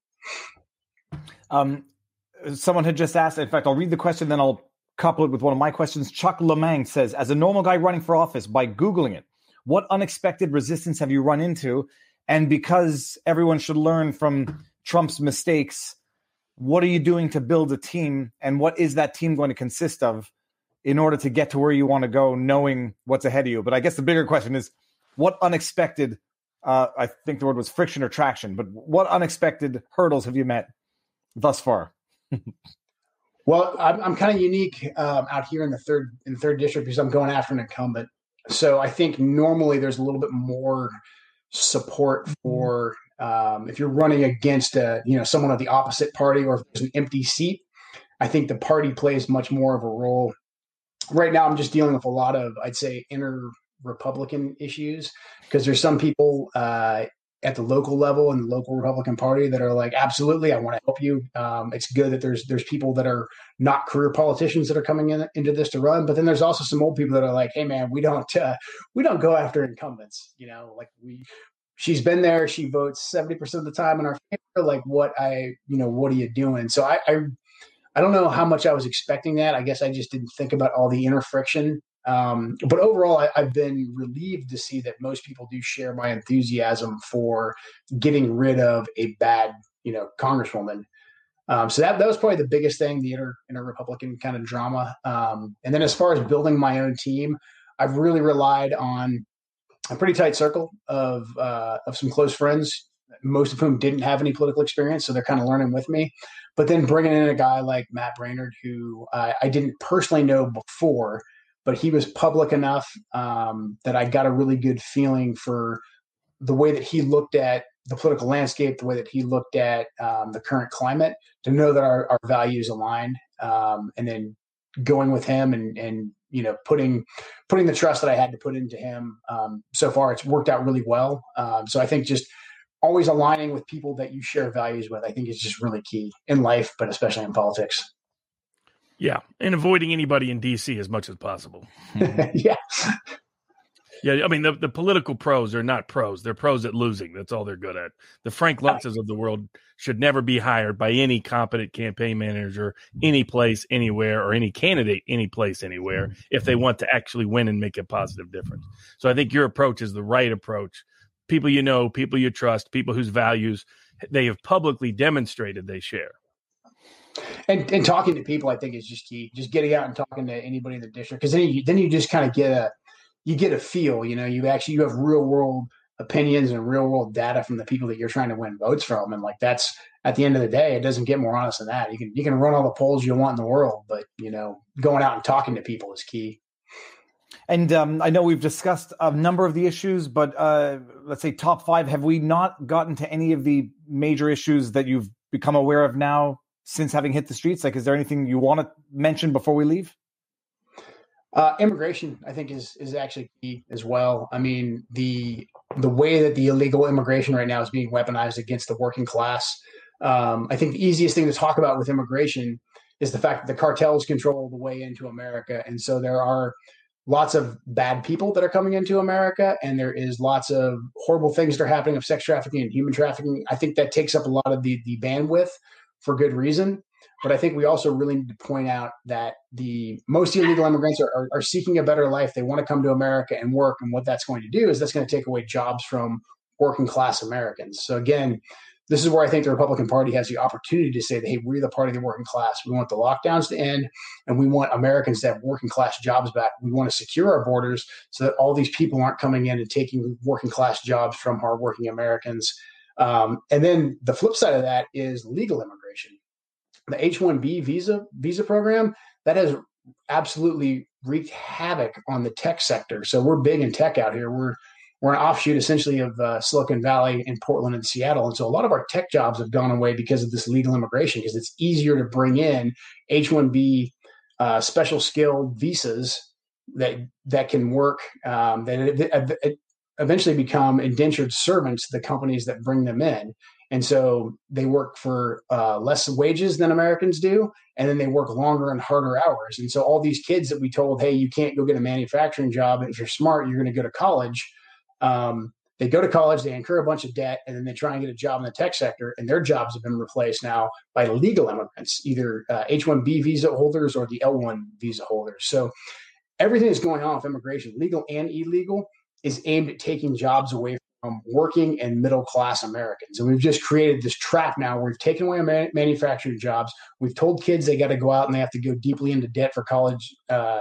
Speaker 1: Someone had just asked, in fact, I'll read the question, then I'll couple it with one of my questions. Chuck Lemang says, as a normal guy running for office, by Googling it, what unexpected resistance have you run into? And because everyone should learn from Trump's mistakes, what are you doing to build a team, and what is that team going to consist of in order to get to where you want to go, knowing what's ahead of you? But I guess the bigger question is, what unexpected, I think the word was friction or traction, but what unexpected hurdles have you met thus far?
Speaker 2: Well, I'm kind of unique out here in the third district because I'm going after an incumbent. So I think normally there's a little bit more support for if you're running against someone of the opposite party, or if there's an empty seat. I think the party plays much more of a role. Right now, I'm just dealing with a lot of, I'd say, inner Republican issues, because there's some people at the local level in the local Republican Party that are like, absolutely, I want to help you. It's good that there's people that are not career politicians that are coming into this to run. But then there's also some old people that are like, hey man, we don't go after incumbents. She's been there. She votes 70% of the time in our favor. Like, what are you doing? So I don't know how much I was expecting that. I guess I just didn't think about all the inner friction. But overall, I've been relieved to see that most people do share my enthusiasm for getting rid of a bad, congresswoman. So that was probably the biggest thing, the inner Republican kind of drama. And then as far as building my own team, I've really relied on a pretty tight circle of some close friends, most of whom didn't have any political experience, so they're kind of learning with me. But then bringing in a guy like Matt Braynard, who I didn't personally know before, but he was public enough that I got a really good feeling for the way that he looked at the political landscape, the way that he looked at the current climate, to know that our values aligned, and then going with him and putting the trust that I had to put into him. So far, it's worked out really well. So I think just always aligning with people that you share values with, I think is just really key in life, but especially in politics.
Speaker 3: Yeah, and avoiding anybody in D.C. as much as possible.
Speaker 2: Yeah.
Speaker 3: Yeah, I mean, the political pros are not pros. They're pros at losing. That's all they're good at. The Frank Lutzes of the world should never be hired by any competent campaign manager, any place, anywhere, or any candidate, any place, anywhere, if they want to actually win and make a positive difference. So I think your approach is the right approach. People you know, people you trust, people whose values they have publicly demonstrated they share.
Speaker 2: And talking to people, I think, is just key. Just getting out and talking to anybody in the district, because then you just kind of get a feel. You have real world opinions and real world data from the people that you're trying to win votes from, and like that's at the end of the day, it doesn't get more honest than that. You can run all the polls you want in the world, but going out and talking to people is key.
Speaker 1: And I know we've discussed a number of the issues, but let's say top 5. Have we not gotten to any of the major issues that you've become aware of now since having hit the streets? Like, is there anything you want to mention before we leave?
Speaker 2: Immigration, I think, is actually key as well. I mean, the way that the illegal immigration right now is being weaponized against the working class. I think the easiest thing to talk about with immigration is the fact that the cartels control the way into America. And so there are lots of bad people that are coming into America, and there is lots of horrible things that are happening of sex trafficking and human trafficking. I think that takes up a lot of the bandwidth for good reason. But I think we also really need to point out that the most illegal immigrants are seeking a better life. They want to come to America and work. And what that's going to do is that's going to take away jobs from working class Americans. So again, this is where I think the Republican Party has the opportunity to say that, hey, we're the party of the working class. We want the lockdowns to end, and we want Americans to have working class jobs back. We want to secure our borders so that all these people aren't coming in and taking working class jobs from hardworking Americans. And then the flip side of that is legal immigration. The H-1B visa program, that has absolutely wreaked havoc on the tech sector. So we're big in tech out here. We're an offshoot essentially of Silicon Valley in Portland and Seattle. And so a lot of our tech jobs have gone away because of this legal immigration, because it's easier to bring in H-1B special skilled visas that can work, that eventually become indentured servants to the companies that bring them in. And so they work for less wages than Americans do, and then they work longer and harder hours. And so all these kids that we told, hey, you can't go get a manufacturing job. If you're smart, you're going to go to college. They go to college, they incur a bunch of debt, and then they try and get a job in the tech sector, and their jobs have been replaced now by legal immigrants, either H-1B visa holders or the L-1 visa holders. So everything that's going on with immigration, legal and illegal, is aimed at taking jobs away from working and middle-class Americans. And we've just created this trap now where we've taken away manufacturing jobs. We've told kids they got to go out and they have to go deeply into debt for college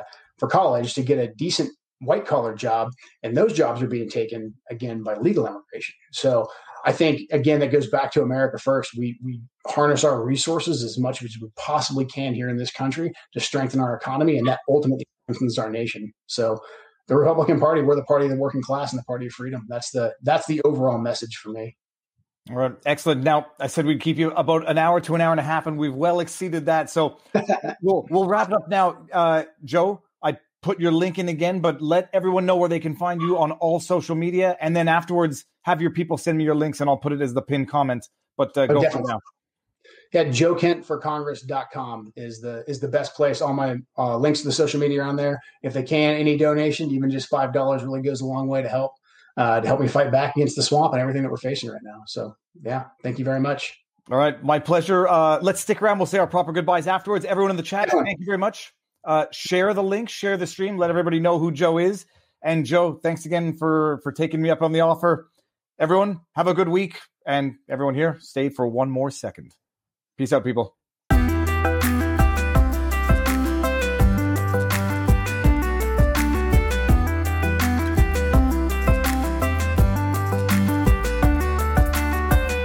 Speaker 2: to get a decent white-collar job. And those jobs are being taken, again, by legal immigration. So I think, again, that goes back to America first. We harness our resources as much as we possibly can here in this country to strengthen our economy, and that ultimately strengthens our nation. So the Republican Party, we're the party of the working class and the party of freedom. That's the overall message for me.
Speaker 1: All right. Excellent. Now, I said we'd keep you about an hour to an hour and a half, and we've well exceeded that. So we'll wrap it up now. Joe, I put your link in again, but let everyone know where they can find you on all social media. And then afterwards, have your people send me your links, and I'll put it as the pinned comment. But go for now.
Speaker 2: Yeah, JoeKentForCongress.com is the best place. All my links to the social media are on there. If they can, any donation, even just $5 really goes a long way to help me fight back against the swamp and everything that we're facing right now. So, yeah, thank you very much.
Speaker 1: All right, my pleasure. Let's stick around. We'll say our proper goodbyes afterwards. Everyone in the chat, thank you very much. Share the link, share the stream, let everybody know who Joe is. And Joe, thanks again for taking me up on the offer. Everyone, have a good week. And everyone here, stay for one more second. Peace out, people.